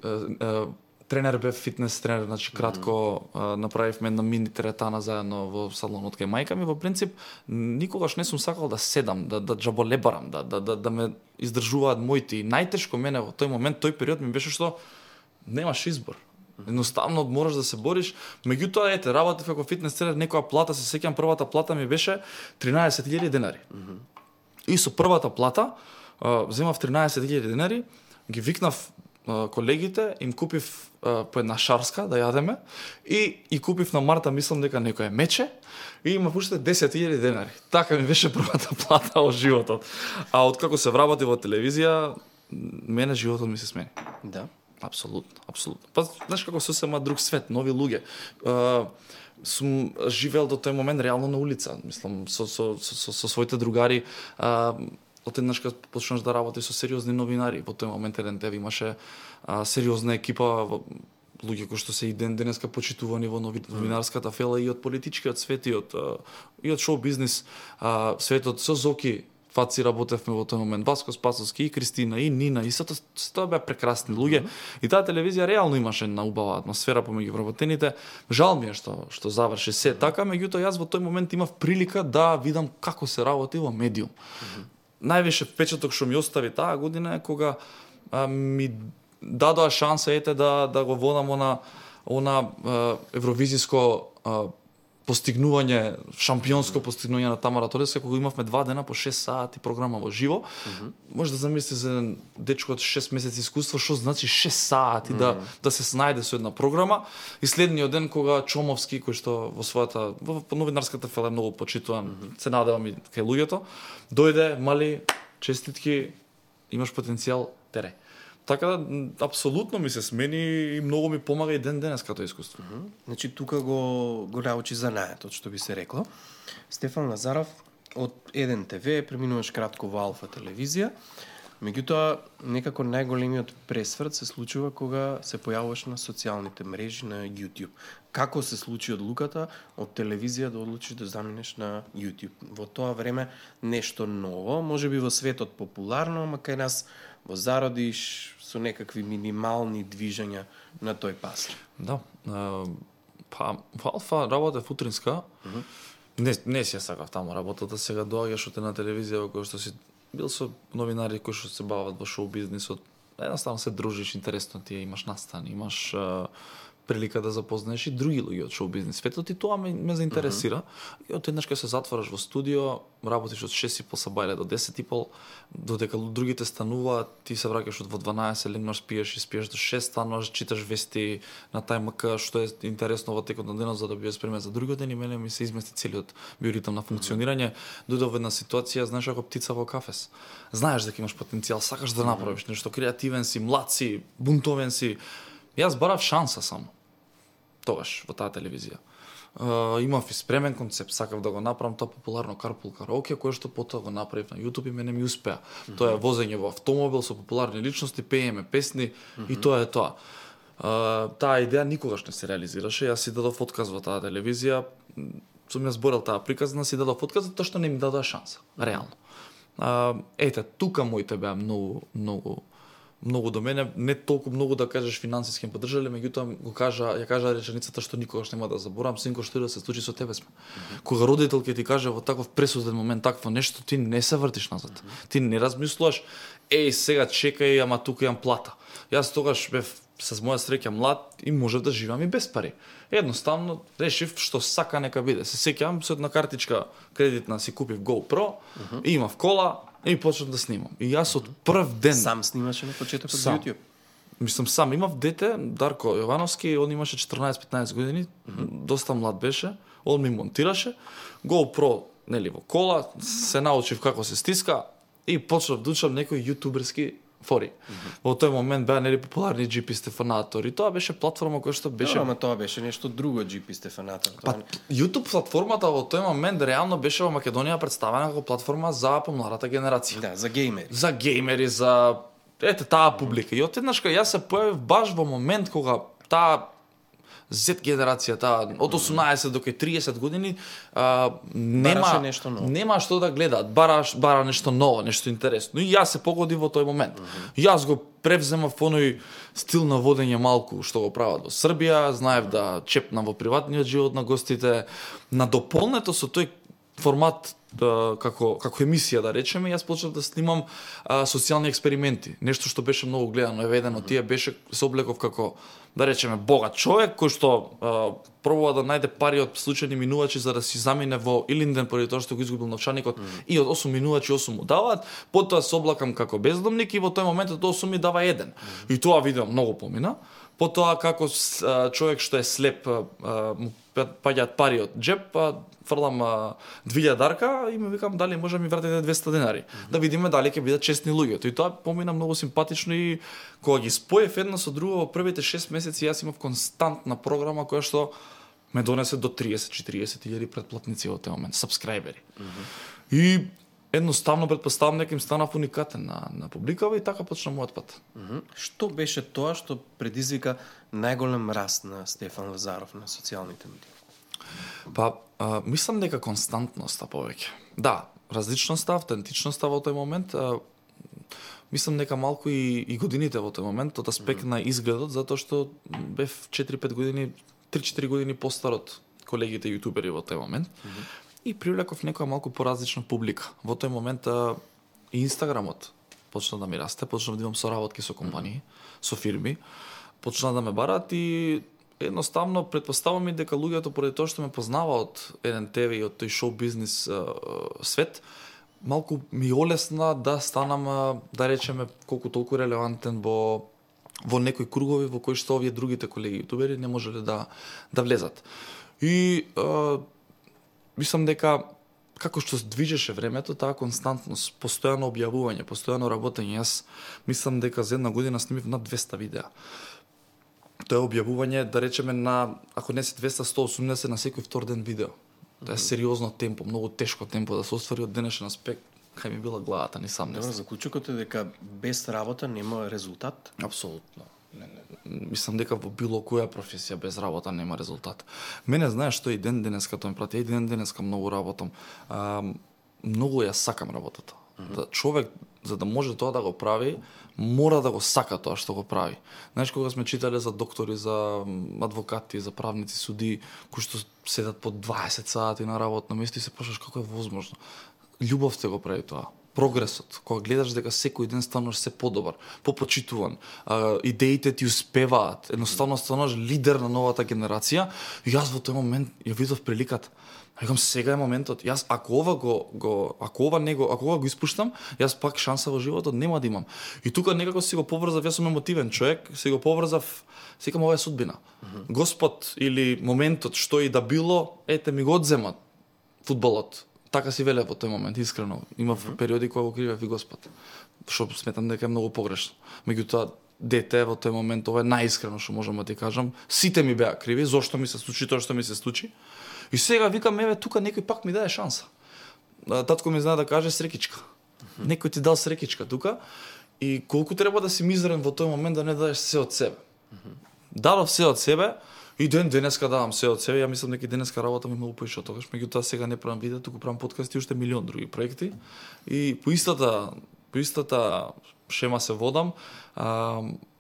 тренер бев фитнес тренер, значи кратко mm -hmm. направивме една мини теретана заедно во салонот кај мајка ми. Во принцип никогаш не сум сакал да седам, да да џаболебарам, да да да, да ме издржуваат моите. Најтешко мене во тој момент, тој период ми беше што немаш избор. Едноставно мораш да се бориш. Меѓутоа ете, работев како фитнес тренер, некоја плата, се сеќам првата плата ми беше тринаесет илјади денари. Mm -hmm. И со првата плата земав тринаесет илјади денари, ги викнав колегите, им купив uh, по една шарска да јадеме и и купив на Марта, мислам дека некој мече и има пуште десет илјади денари. Така ми беше првата плата во животот. А откако се вработи во телевизија, мене животот ми се смени. Да. Апсолутно, апсолутно. Па знаеш како сосема друг свет, нови луѓе. Uh, сум живеел до тој момент реално на улица, мислам со со со, со своите другари. Uh, Отеднаш кога почнаш да работиш со сериозни новинари, во тој момент еден ТВ имаше а, сериозна екипа, луѓе кои што се и ден денеска почитувани во новинарската фела и од политичкиот свет и од а, и од шоу бизнис а, светот. Со Зоки Фаци работевме во тој момент, Васко Спасовски и Кристина и Нина и сето тоа беа прекрасни луѓе. И таа телевизија реално имаше една убава атмосфера помеѓу вработените. Жал ми е што што заврши се така, меѓутоа јас во тој момент имав прилика да видам како се работи во медиум. Највише впечаток што ми остави таа година е кога а, ми дадоа шанса ете да да го водам она она а, евровизиско а, постигнување, шампионско mm -hmm. постигнување на Тамара Толевска, кога имавме два дена по шест сати програма во живо. Mm -hmm. Може да замислите за еден дечко од шест месеци искуство, што значи шест сати mm -hmm. да да се снајде со една програма. И следниот ден кога Чомовски, кој што во својата во новинарската фела е многу почитуван, mm -hmm. се надевам и кај луѓето, дојде, мали, честитки, имаш потенцијал, тере. Така да, апсолутно ми се смени и многу ми помага и ден денес като искуство. Mm -hmm. Значи, тука го, го научи занаетот, што би се рекло. Стефан Лазаров, од еден ТВ, преминуваш кратко во Алфа телевизија. Меѓутоа, некако најголемиот пресврт се случува кога се појавуваш на социјалните мрежи на YouTube. Како се случи одлуката од телевизија да одлучиш да заминеш на YouTube? Во тоа време нешто ново, можеби во светот популарно, ама кај нас во зародиш со некакви минимални движења на тој пас. Да. Uh, па, во Алфа работев утринска. Uh-huh. Не, не си ја сакав таму работата, сега доаѓаш од една телевизија во која што си бил со новинари кои што се бават во шоу бизнисот. Едноставно се дружиш, интересно ти е, имаш настани, имаш uh, прилика да запознаеш и други луѓе од шоу бизнис светот и тоа ме, ме заинтересира. Uh-huh. И од еднаш кога се затвараш во студио, работиш од шест и пол сабајле до десет и пол, додека другите стануваат, ти се враќаш од во дванаесет, легнаш, спиеш и спиеш до шест, стануваш, читаш вести на тајмк, што е интересно во текот на денот за да бидеш спремен за другиот ден и мене ми се измести целиот биоритам на функционирање. Дојдов во една ситуација, знаеш како птица во кафес. Знаеш дека имаш потенцијал, сакаш да направиш нешто, креативен си, млад си, бунтовен си. Јас барав шанса само. Тогаш во таа телевизија. Uh, имав и спремен концепт, сакав да го направам тоа популарно карпул караоке, кое што потоа го направив на YouTube и мене ми успеа. Mm-hmm. Тоа е возење во автомобил со популарни личности, пееме песни mm-hmm. и тоа е тоа. Uh, таа идеја никогаш не се реализираше, јас си дадов отказ во таа телевизија, сум ја зборел таа приказна, си дадов отказ затоа што не ми дадоа шанса, реално. Uh, ете, тука моите беа многу, многу многу до мене, не толку многу да кажеш финансиски ме поддржале, меѓутоа го кажа, ја кажа реченицата што никогаш нема да заборавам, синко, што и да се случи со тебе сме. Mm-hmm. Кога родител ќе ти каже во таков пресуден момент такво нешто, ти не се вртиш назад. Mm-hmm. Ти не размислуваш, еј, сега чекај, ама тука имам плата. Јас тогаш бев со моја среќа млад и можев да живеам и без пари. Едноставно решив што сака нека биде. Се сеќавам со една картичка кредитна си купив GoPro, mm-hmm. и имав кола, и почнав да снимам. И јас од прв ден... Сам снимаше на почетокот за YouTube? Мислам, сам. Имав дете, Дарко Јовановски, он имаше четрнаесет-петнаесет години, mm-hmm. доста млад беше, он ми монтираше, GoPro, нели, во кола, се научив како се стиска и почнав да учам некои јутуберски фори. Mm-hmm. Во тој момент беа нели популарни Джи Пи Стефанатор и тоа беше платформа која што беше... Да, ама тоа беше нешто друго Джи Пи Стефанатор. Па, YouTube платформата во тој момент реално беше во Македонија представена како платформа за помладата генерација. Да, за геймери. За геймери, за ете таа публика. И одеднаш кога јас се појавив баш во момент кога таа Z генерација, таа од осумнаесет до триесет години, а, нема нешто ново. Нема што да гледаат, бара бара нешто ново, нешто интересно. И јас се погодив во тој момент. Mm-hmm. Јас го превземав оној стил на водење малку што го прават во Србија, знаев да чепнам во приватниот живот на гостите, на дополнето со тој формат да, како како емисија да речеме, јас почнав да снимам а, социјални експерименти, нешто што беше многу гледано, еведено, тие беше се облеков како да речеме богат човек кој што а, пробува да најде пари од случајни минувачи за да си замине во Илинден поради тоа што го изгубил новчаникот, mm. и од осум минувачи осум му даваат, потоа се облакам како бездомник и во тој момент од осум ми дава еден. Mm. И тоа видео многу помина. Потоа како а, човек што е слеп, а, му паѓаат пари од джеп, а, фрлам двилјаде дарка и ми викам дали може ми вратите двесте денари. Mm-hmm. Да видиме дали ќе бидат честни луѓето. И тоа помина многу симпатично и кога ги споев едно со друго во првите шест месеци јас имав константна програма која што ме донесе до триесет-четириесет илјади претплатници во тој момент, сабскрајбери. Mm-hmm. И едноставно предпоставам дека им станав уникатен на на публикава и така почна мојот пат. Mm-hmm. Што беше тоа што предизвика најголем раст на Стефан Лазаров на социјалните медии? Па, а, мислам дека константноста повеќе. Да, различноста, автентичноста во тој момент, а, мислам дека малку и, и годините во тој момент, од аспект mm-hmm. на изгледот, затоа што бев четири-пет години, три-четири години постар од колегите јутубери во тој момент. Mm-hmm. И привлеков некоја малку поразлична публика. Во тој момент а, и Инстаграмот почна да ми расте, почна да имам соработки со компании, mm-hmm. со фирми, почна да ме барат и едноставно предпоставам и дека луѓето поради тоа што ме познава од Ен Ен Те Ви и од тој шоу бизнис а, свет, малку ми олесна да станам, а, да речеме, колку толку релевантен во во некои кругови во кои што овие другите колеги јутубери не можеле да да влезат. И а, мислам дека како што движеше времето, таа константност, постојано објавување, постојано работење. Јас мислам дека за една година снимив над двесте видеа. Тоа е објавување, да речеме, на, ако не се двесте, сто и осумдесет на секој втор ден видео. Тоа е сериозно темпо, многу тешко темпо да се оствари од денешен аспект. кај ми била главата, ни сам не Добро, знам. заклучокот е дека без работа нема резултат. Апсолутно. Не, не. Мислам дека во било која професија без работа нема резултат. Мене знаеш што и ден денеска тоа ми прати, и ден денеска многу работам. А, многу ја сакам работата. Mm-hmm. Да човек за да може тоа да го прави, мора да го сака тоа што го прави. Знаеш, кога сме читале за доктори, за адвокати, за правници, суди, кои што седат по дваесет сати на работно место и се прашаш како е возможно. Љубов те го прави тоа. Прогресот, кога гледаш дека секој ден стануваш се подобар, попочитуван, а, идеите ти успеваат, едноставно стануваш лидер на новата генерација, и јас во тој момент ја видов приликата. Викам, сега е моментот. Јас ако ова го, го ако ова него, ако ова го испуштам, јас пак шанса во животот нема да имам. И тука некако си го поврзав, јас сум емотивен човек, си го поврзав, секам ова е судбина. Mm-hmm. Господ или моментот што и да било, ете ми го одземат фудбалот. Така си веле во тој момент, искрено. Има mm-hmm. периоди кога го кривев и Господ. Што сметам дека е многу погрешно. Меѓутоа, дете во тој момент, ова е најискрено што можам да ти кажам. Сите ми беа криви, зошто ми се случи тоа што ми се случи. И сега викам, еве, тука некој пак ми даде шанса. Татко ми знае да каже срекичка. Mm-hmm. Некој ти дал срекичка тука. И колку треба да си мизерен во тој момент да не дадеш се од себе. Mm-hmm. Дадов се од себе, и ден денеска давам се од себе. Ја мислам дека денеска работам и многу поише од тогаш, меѓутоа сега не правам видео, туку правам подкасти и уште милион други проекти. И по истата, по истата шема се водам. А,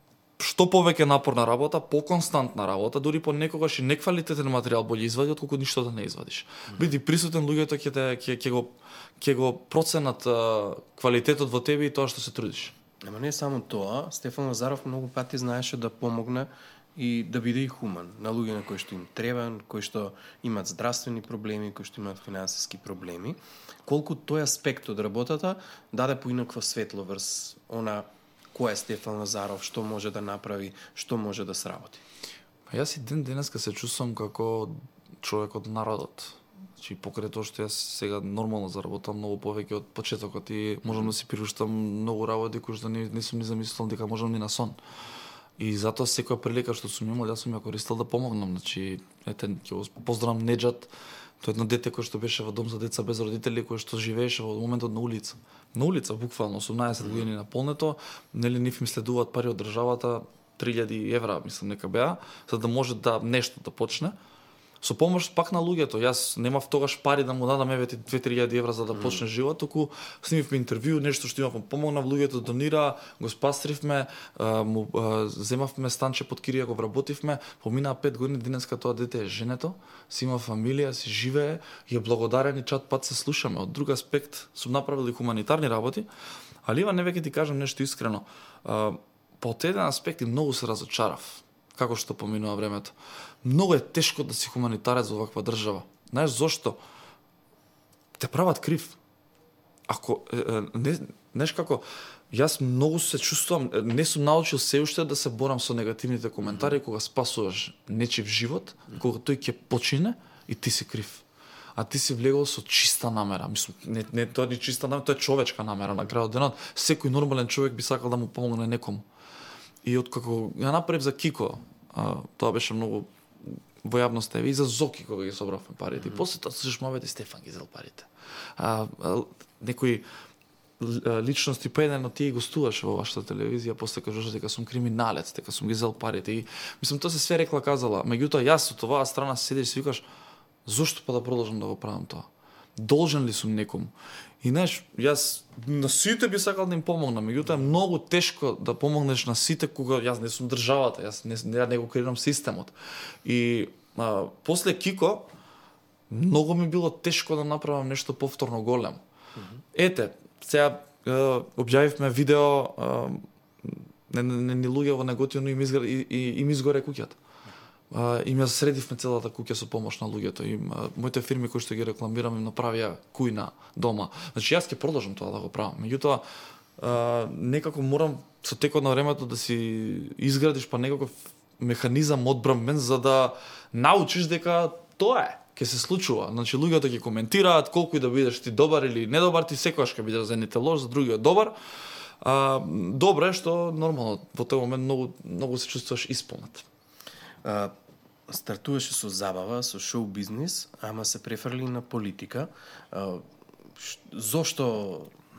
што повеќе напорна работа, по-константна работа, дури понекогаш и неквалитетен материјал боле извади отколку ништо да не извадиш. Mm-hmm. Биди присутен, луѓето ќе те ќе ќе го ќе го проценат а, квалитетот во тебе и тоа што се трудиш. Ама не само тоа, Стефан Лазаров многу пати знаеше да помогне и да биде и хуман на луѓе на кои што им треба, кои што имаат здравствени проблеми, кои што имаат финансиски проблеми. Колку тој аспект од работата даде поинакво светло врз она кој е Стефан Лазаров, што може да направи, што може да сработи. Па јас и ден денеска се чувствувам како човек од народот. Значи покрај тоа што јас сега нормално заработам многу повеќе од почетокот и можам да си приуштам многу работи кои што не, не сум ни замислил дека можам ни на сон. И затоа секоја прилика што сум имал, јас сум ја користел да помогнам. Значи, ете, ќе го поздравам Неџат, тоа едно дете кој што беше во дом за деца без родители, кој што живееше во моментот на улица. На улица, буквално, осумнаесет години наполнето, нели нив им следуваат пари од државата, три илјади евра, мислам нека беа, за да може да нешто да почне. Со помош пак на луѓето, јас немав тогаш пари да му дадам еве две-три илјади евра за да почне живот, туку снимивме интервју, нешто што имав, помогнав луѓето, донира, го спастривме, му земавме станче под кирија, го вработивме, поминаа пет години, денеска тоа дете е женето, си има фамилија, си живее и е благодарен и чат пат се слушаме. Од друг аспект сум направил и хуманитарни работи, али Ива, не веќе ти кажам нешто искрено. По еден аспект и многу се разочарав како што поминува времето. Многу е тешко да си хуманитарец во ваква држава. Знаеш зошто? Те прават крив. Ако не, знаеш како, јас многу се чувствувам, не сум научил се уште да се борам со негативните коментари кога спасуваш нечив живот, кога тој ќе почине и ти си крив. А ти си влегол со чиста намера. Мислам, не, не тоа ни чиста намера, тоа е човечка намера на крајот денот. Секој нормален човек би сакал да му помогне некому. И откако ја направив за Кико, а, тоа беше многу во јавноста, и за Зоки кога ги собравме парите. Mm-hmm. И после тоа слушаш мовете, Стефан ги зел парите. А, а некои личности, па еден од тие гостуваше во вашата телевизија, после кажуваш дека сум криминалец, дека сум ги зел парите. И мислам тоа се све рекла казала. Меѓутоа јас од оваа страна седиш и си викаш, зошто па да продолжам да го правам тоа? Должен ли сум некому? И знаеш, јас на сите би сакал да им помогнам, меѓутоа е многу тешко да помогнеш на сите кога јас не сум државата, јас не, не, не го креирам системот. И а, после Кико многу ми било тешко да направам нешто повторно големо. Mm-hmm. Ете, сега е, објавивме видео, е, не, не, не ни луѓе во неготивно им, изгр... и, и, им изгоре куќата. Uh, им ја средивме целата куќа со помош на луѓето. Им, uh, моите фирми кои што ги рекламирам им направија кујна дома. Значи јас ќе продолжам тоа да го правам. Меѓутоа uh, некако морам со текот на времето да си изградиш па некаков механизам одбранбен за да научиш дека тоа е ќе се случува. Значи луѓето ќе коментираат колку и да бидеш ти добар или недобар, ти секогаш ќе бидеш за едните лош, за другиот добар. Uh, добро е што нормално во тој момент многу многу се чувствуваш исполнет. Uh, стартуваше со забава, со шоу бизнис, ама се префрли на политика. Uh, ш... Зошто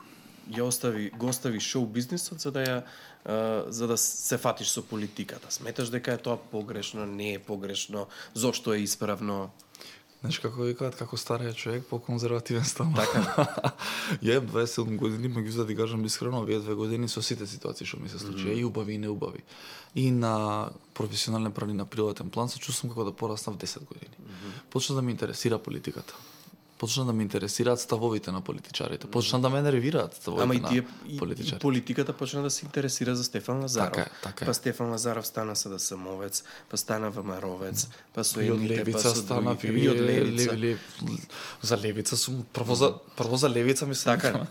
ја остави, го остави шоу бизнисот за да ја а, за да се фатиш со политиката? Сметаш дека е тоа погрешно, не е погрешно, зошто е исправно? Знаеш како викаат, како стариот човек, по-конзервативен стана. Така. Ја имам дваесет и седум години, меѓутоа да ти кажам искрено, овие две години со сите ситуации што ми се случија, mm -hmm. и убави и неубави. И на професионален план и на приватен план се чувствувам како да пораснав десет години. Mm -hmm. Почна да ме интересира политиката. Почна да ме интересираат ставовите на политичарите. Почна да ме нервираат ставовите Ама и тие, на политичарите. И политиката почна да се интересира за Стефан Лазаров. Така е, така е. Па Стефан Лазаров стана СДСМовец, па стана ВМРО-вец, па со И од едните, па левица со стана, другите, и од левица. Лев, лев, за левица сум прво за прво за левица ми се Така.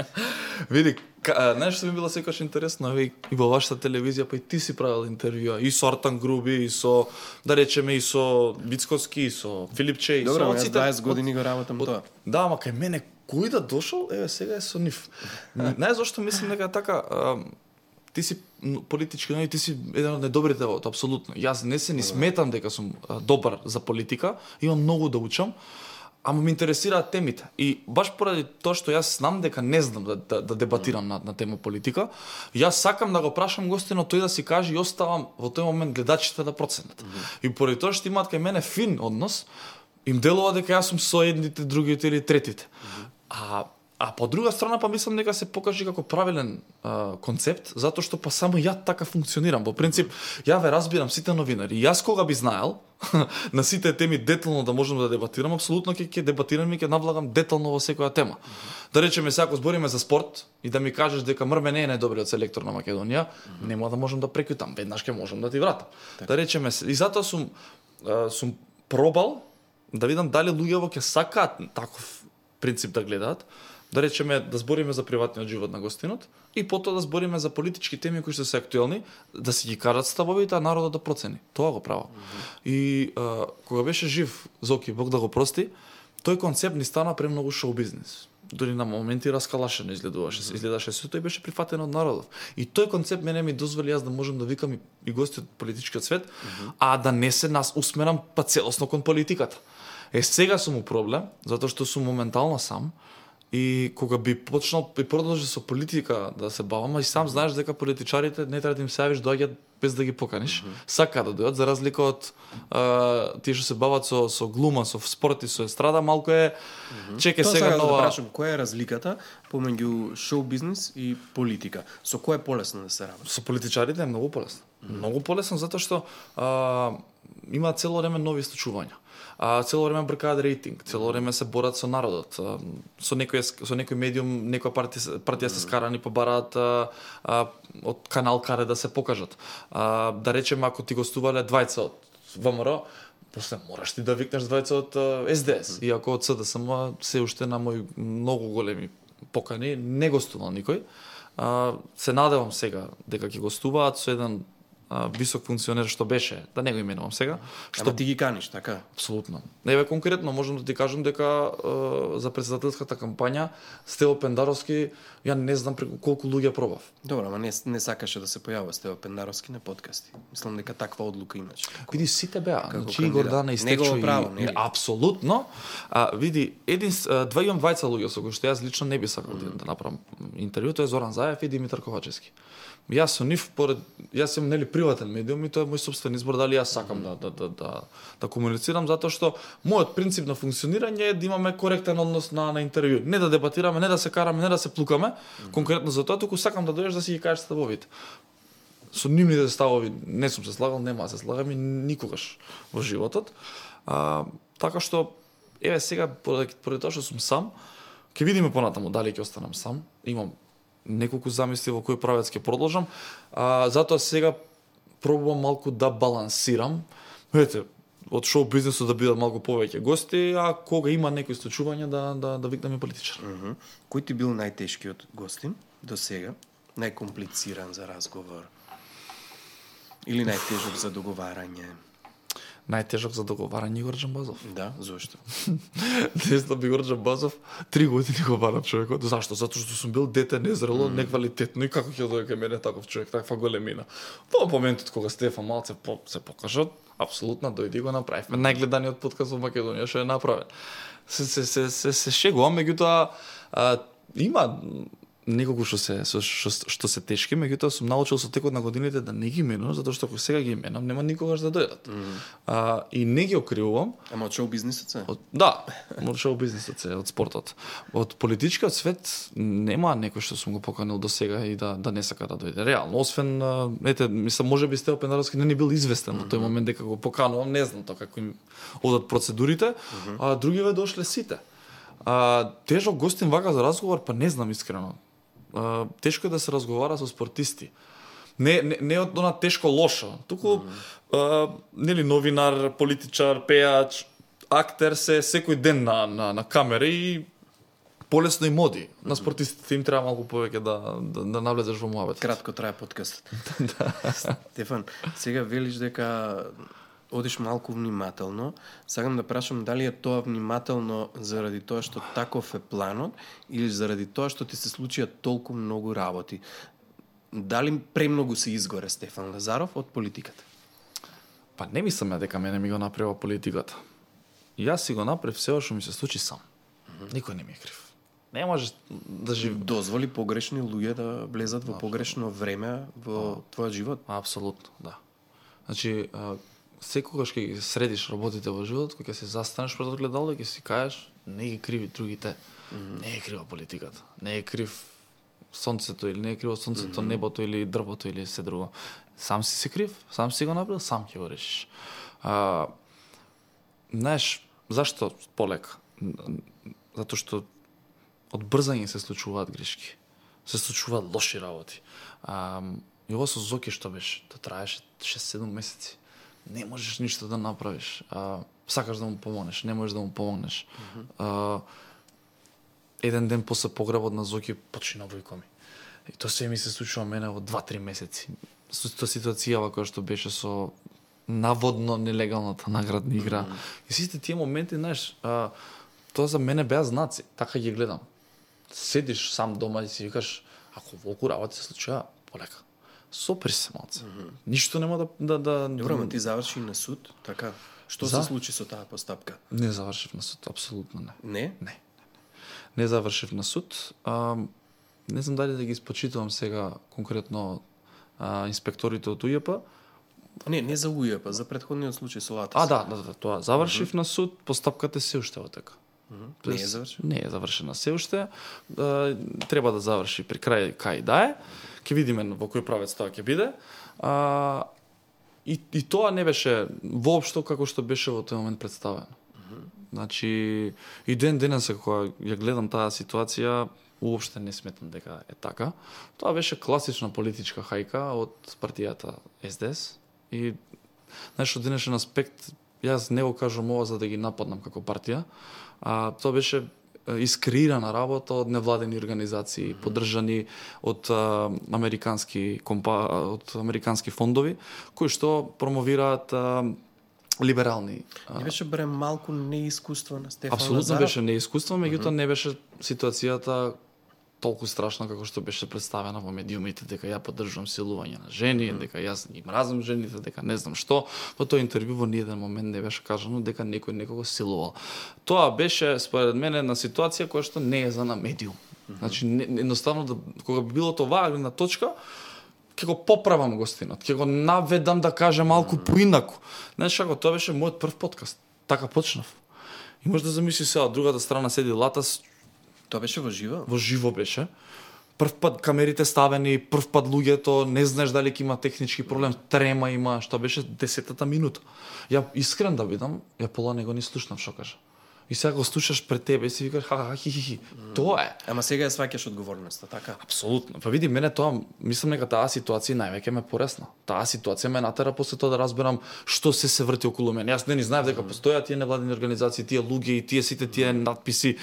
Види, ка, знаеш што ми било секогаш интересно, и во вашата телевизија, па и ти си правил интервјуа и со Артан Груби, и со, да речеме, и со Вицкоски, и со Филипче, и Добро, со јас оците. дваесет години го работам од, тоа. Да, ама кај мене кој да дошол, еве сега е со нив. Знаеш зошто мислам дека така, а, ти си политички, но и ти си еден од најдобрите во тоа, апсолутно. Јас не се ни сметам дека сум а, добар за политика, имам многу да учам, ама ме интересираат темите. И баш поради тоа што јас знам дека не знам да, да, да дебатирам на, на тема политика, јас сакам да го прашам гостино тој да си каже и оставам во тој момент гледачите да проценат. Mm -hmm. И поради тоа што имаат кај мене фин однос, им делува дека јас сум со едните, другите или третите. Mm -hmm. А А по друга страна па мислам дека се покажи како правилен а, концепт, затоа што па само ја така функционирам. Во принцип, ја ве разбирам сите новинари. Јас кога би знаел на сите теми детално да можам да дебатирам, апсолутно ќе ќе дебатирам и ќе навлагам детално во секоја тема. Mm -hmm. Да речеме сега ако збориме за спорт и да ми кажеш дека Мрме не е најдобриот селектор на Македонија, mm -hmm. нема да можам да прекјутам, веднаш ќе можам да ти вратам. Так. Да речеме и затоа сум а, сум пробал да видам дали луѓето ќе сакаат таков принцип да гледаат. Да речеме да збориме за приватниот живот на гостинот и потоа да збориме за политички теми кои што се актуелни, да си ги кажат ставовите, а народот да процени. Тоа го правам. Mm -hmm. И а, кога беше жив Зоки, Бог да го прости, тој концепт ни стана премногу шоу бизнес. Дори на моменти раскалашено изгледуваше, mm -hmm. изгледаше се, тој беше прифатен од народот. И тој концепт мене ми дозволи јас да можам да викам и, и гости од политичкиот свет, mm -hmm. а да не се нас усмерам па целосно кон политиката. Е, сега сум у проблем, затоа што сум моментално сам, и кога би почнал и продолжи со политика да се бавам, и сам знаеш дека политичарите не треба да им се јавиш, доаѓаат без да ги поканиш. Mm -hmm. Сака да дојдат, за разлика од а, тие што се бават со со глума, со спорт и со естрада, малку е mm -hmm. чеке Тоа сега нова. Да прашам, која е разликата помеѓу шоу бизнес и политика? Со кој е полесно да се работи? Со политичарите е многу полесно. Mm -hmm. Многу полесно затоа што а, има цело време нови случувања. А цело време бркаат рейтинг, цело време се борат со народот. А, со некој со некој медиум, некоја партија партија се скарани па бараат а, а, од канал каде да се покажат. А, да речеме ако ти гостувале двајца од ВМРО, после мораш ти да викнеш двајца од Ес Де Ес. Иако од СДСМ се уште на мои многу големи покани не гостувал никој. А, се надевам сега дека ќе гостуваат со еден а, висок функционер што беше, да не го именувам сега, што Ама ти ги каниш, така? Апсолутно. Еве конкретно можам да ти кажам дека а, за претседателската кампања Стево Пендаровски, ја не знам преку колку луѓе пробав. Добро, ама не не сакаше да се појавува Стево Пендаровски на подкасти. Мислам дека таква одлука имаше. Види сите беа, значи Гордана истечу и право, не апсолутно. А види, един два имам двајца луѓе со кои што јас лично не би сакал mm. да направам интервју, тоа е Зоран Заев и Димитар Ковачевски. Јас со нив поред јас сум нели приватен медиум и тоа е мој сопствен избор дали јас сакам да да да да, да комуницирам затоа што мојот принцип на функционирање е да имаме коректен однос на на интервју, не да дебатираме, не да се караме, не да се плукаме, mm-hmm. конкретно за тоа туку сакам да дојдеш да си ги кажеш ставовите. Со нивните ставови не сум се слагал, нема да се слагам и никогаш во животот. А, така што еве сега поради, поради тоа што сум сам, ќе видиме понатаму дали ќе останам сам. Имам неколку замисли во кој правец ќе продолжам, а, затоа сега пробувам малку да балансирам. Видите, од шоу бизнисот да бидат малку повеќе гости, а кога има некои случувања да да да викнеме политичар. Mm -hmm. Кој ти бил најтешкиот гостин до сега? Најкомплициран за разговор? Или најтежок за договарање? Најтежок за договарање Игор Џамбазов. Да, зошто? Не знам, Игор Џамбазов три години го барам човекот. Зашто? Затоа што сум бил дете незрело, mm. неквалитетно и како ќе дојде кај мене таков човек, таква големина. Во моментот кога Стефан малце по, се покажа, апсолутно дојди го направивме. Најгледаниот подкаст во Македонија што е направен. Се се се се, се шегувам, меѓутоа има неколку што се со- што, што се тешки, меѓутоа сум научил со текот на годините да не ги менам, затоа што ако сега ги менам, нема никогаш да дојдат. Mm -hmm. А, и не ги окривувам. Ама од шоу бизнисот се? Од, да, од шоу бизнисот се, од спортот. Од политичкиот свет нема некој што сум го поканил до сега и да да не сака да дојде. Реално, освен а, ете, мислам можеби Стео Пенаровски не ни бил известен во mm -hmm. тој момент дека го поканувам, не знам тоа како им одат процедурите, mm -hmm. а другиве дошле сите. А, тежок гостин вака за разговор, па не знам искрено. А, тешко е да се разговара со спортисти. Не не не од она тешко лошо, туку mm -hmm. а, нели новинар, политичар, пејач, актер се секој ден на на на камера и полесно им оди. Mm -hmm. На спортистите им треба малку повеќе да да, да навлезеш во муабет. Кратко трае подкастот. Стефан, сега велиш дека одиш малку внимателно. Сакам да прашам дали е тоа внимателно заради тоа што таков е планот или заради тоа што ти се случија толку многу работи. Дали премногу се изгоре Стефан Лазаров од политиката? Па не мислам ја дека мене ми го направила политиката. Јас си го направив сео што ми се случи сам. Mm -hmm. Никој не ми е крив. Не можеш да живи... Дозволи погрешни луѓе да влезат во погрешно време во твојот живот? Апсолутно, да. Значи, секогаш ќе ги средиш работите во живот, кога ќе се застанеш пред огледало и ќе си кажеш, не ги криви другите, mm -hmm. не е крива политиката, не е крив сонцето или не е криво сонцето, mm -hmm. небото или дрвото или се друго. Сам си се крив, сам си го направил, сам ќе го решиш. А, знаеш, зашто полека? Затоа што од брзање се случуваат грешки. Се случуваат лоши работи. А, и ова со Зоки што беше, тоа траеше шест-седум месеци. Не можеш ништо да направиш. А, сакаш да му помогнеш, не можеш да му помогнеш. Mm -hmm. а, еден ден после погребот на Зоки почина војко ми. И тоа се ми се случува мене во два-три месеци. Со тоа ситуацијава која што беше со наводно нелегалната наградна игра. Mm -hmm. И сите тие моменти, знаеш, а, тоа за мене беа знаци. Така ги гледам. Седиш сам дома и си викаш, ако волку работи се случува, полека. Сопри се малце. Mm -hmm. Ништо нема да... да, да Добро, ма ти заврши на суд, така? Што за? Се случи со таа постапка? Не завршив на суд, апсолутно не. Не? Не, не. Не завршив на суд. А, не знам дали да ги испочитувам сега конкретно а, инспекторите од УЈП. Не, не за УЈП, за претходниот случај со Латис. А, да, да, да, тоа. Завршив mm -hmm. на суд, постапката се уште во тека. Mm -hmm. Не е завршена? Не е завршена се уште. А, треба да заврши при крај кај да е. Ќе видиме во кој правец тоа ќе биде. А, и, и тоа не беше воопшто како што беше во тој момент представено. Mm -hmm. Значи, и ден денес кога ја гледам таа ситуација, уопште не сметам дека е така. Тоа беше класична политичка хајка од партијата Ес Де Ес. И, знаеш, од денешен аспект, јас не го кажам ова за да ги нападнам како партија, а тоа беше искреирана работа од невладени организации, mm -hmm. поддржани од а, американски компа, од американски фондови, кои што промовираат а, либерални. Не беше барем малку неискуство на Стефан Апсолутно Лазаров? беше неискуство, меѓутоа mm -hmm. не беше ситуацијата толку страшна како што беше представена во медиумите, дека ја поддржувам силување на жени, mm -hmm. дека јас ги мразам жените, дека не знам што. Во тој интервју во ниеден момент не беше кажано дека некој некого силувал. Тоа беше според мене една ситуација која што не е за на медиум. Mm -hmm. Значи не, едноставно да кога би било тоа гледна точка, ќе го поправам гостинот, ќе го наведам да каже малку mm -hmm. поинаку. Знаеш како тоа беше мојот прв подкаст. Така почнав. И може да замислиш сега, од другата страна седи Латас. Тоа беше во живо? Во живо беше. Прв пат камерите ставени, прв пат луѓето, не знаеш дали ќе има технички проблем, трема има, што беше десетата минута. Ја искрен да бидам, ја пола него не слушнав што кажа. И сега го слушаш пред тебе и си викаш ха ха хи хи хи. Mm. Тоа е. Ама сега ја сваќаш одговорноста, така? Апсолутно. Па види, мене тоа, мислам дека таа ситуација највеќе ме поресна. Таа ситуација ме натера после тоа да разберам што се се врти околу мене. Јас не ни знаев дека постојат тие невладени организации, тие луѓе и тие сите тие надписи.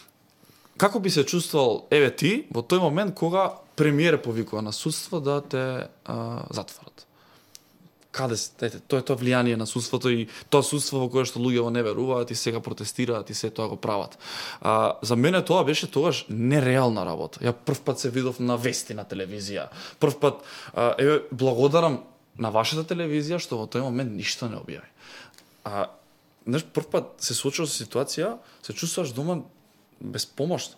Како би се чувствувал, еве ти, во тој момент кога премиер повикува на судство да те а, затворат? Каде се, ете, тоа е тоа влијание на судството и тоа судство во кое што луѓе не веруваат и сега протестираат и се тоа го прават. А, за мене тоа беше тогаш нереална работа. Ја прв пат се видов на вести на телевизија. Прв пат, а, еве, благодарам на вашата телевизија што во тој момент ништо не објави. А, знаеш, прв пат се случува со ситуација, се чувствуваш дома безпомошно.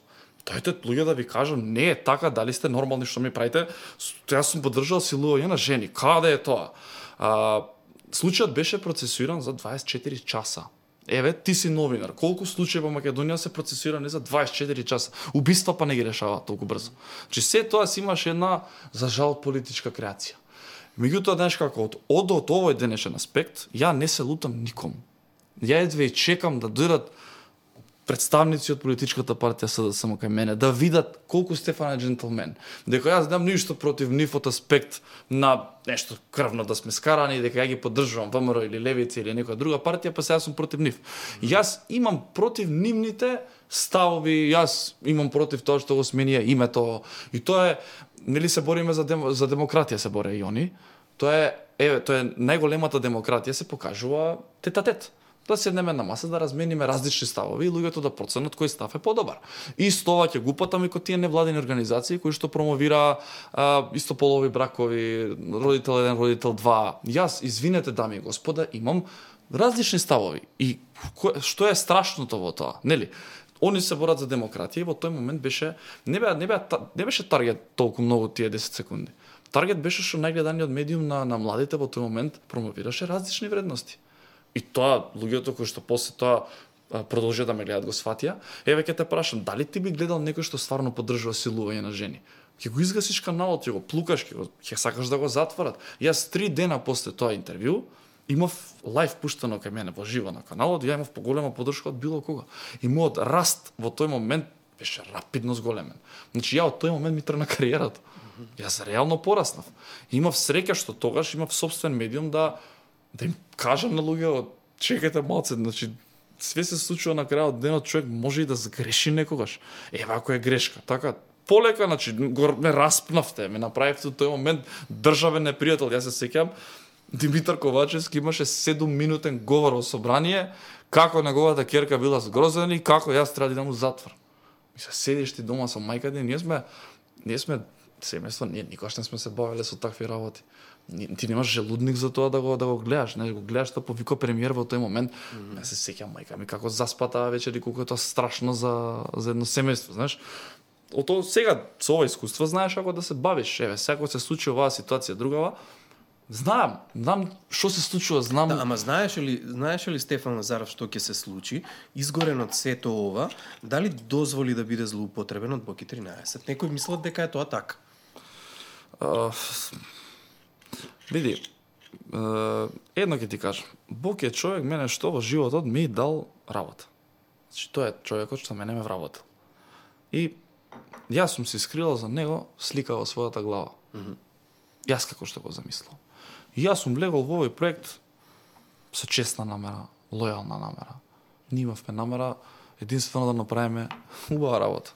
Дојдете луѓе да ви кажам, не е така, дали сте нормални што ми правите, јас сум поддржал силување на жени, каде е тоа? А, случајот беше процесуиран за дваесет и четири часа. Еве, ти си новинар. Колку случаи во Македонија се процесуирани за дваесет и четири часа? Убиства па не ги решаваат толку брзо. Значи се тоа си имаше една, за жал, политичка креација. Меѓутоа, знаеш како, од, од, од овој денешен аспект, ја не се лутам никому. Ја едве и чекам да дојдат представници од политичката партија СДСМ кај мене, да видат колку Стефан е джентлмен. Дека јас немам ништо против нив од аспект на нешто крвно да сме скарани, дека ја ги поддржувам ВМРО или Левица или некоја друга партија, па сега сум против нив. Јас имам против нивните ставови, јас имам против тоа што го сменија името, и тоа е, нели се бориме за, дем, за демократија, се боре и они. Тоа е, еве, тоа е најголемата демократија, се покажува тет-а-тет. Да седнеме на маса, да размениме различни ставови и луѓето да проценат кој став е подобар. Исто ова ќе го упатам и кod тие невладини организации кои што промовира а, истополови бракови, родител еден, родител два. Јас, извинете дами и господа, имам различни ставови. И кој, што е страшното во тоа, нели? Они се борат за демократија и во тој момент беше не беа не беа не беше таргет толку многу тие десет секунди. Таргет беше што најгледаниот медиум на на младите во тој момент промовираше различни вредности. И тоа, луѓето кои што после тоа продолжија да ме гледат го сватија, еве ќе те прашам, дали ти би гледал некој што стварно поддржува силување на жени? Ќе го изгасиш каналот, ќе го плукаш, ќе, го, ќе сакаш да го затворат. Јас три дена после тоа интервју имав лајв пуштено кај мене во живо на каналот, ја имав поголема поддршка од било кога. И мојот раст во тој момент беше рапидно зголемен. Значи ја од тој момент ми тргна кариерата. Јас реално пораснав. И имав среќа што тогаш имав собствен медиум да да им кажам на луѓе, чекајте малце, значи све се случува на крајот денот, човек може и да сгреши некогаш. Ева ако е грешка, така полека, значи го ме распнавте, ме направивте во тој момент државен непријател. Јас се сеќам, Димитар Ковачевски имаше седум минутен говор во собрание, како неговата ќерка била згрозена и како јас треба да идам во затвор. И се седиш ти дома со мајка ти, ние сме ние сме семејство, ние никош не сме се бавеле со такви работи. Ти немаш желудник за тоа да го да го гледаш, не го гледаш тоа по вико премиер во тој момент. Mm -hmm. Се сеќам мајка ми како заспа таа вечер и колку е тоа страшно за за едно семејство, знаеш. Ото сега со ова искуство знаеш како да се бавиш, еве, секој се случи оваа ситуација другава. Знам, знам што се случува, знам. Да, ама знаеш ли, знаеш ли Стефан Лазаров што ќе се случи? Изгорен од сето ова, дали дозволи да биде злоупотребен од Боки тринаесет? Некои мислат дека е тоа така. Uh... Види, едно ќе ти кажам. Бог е човек, мене што во животот ми дал работа. Значи, тој е човекот што мене ме вработил. И јас сум си скрила за него слика во својата глава. Mm -hmm. Јас како што го замислам. И јас сум влегол во овој проект со честна намера, лојална намера. Ние имавме намера единствено да направиме убава работа.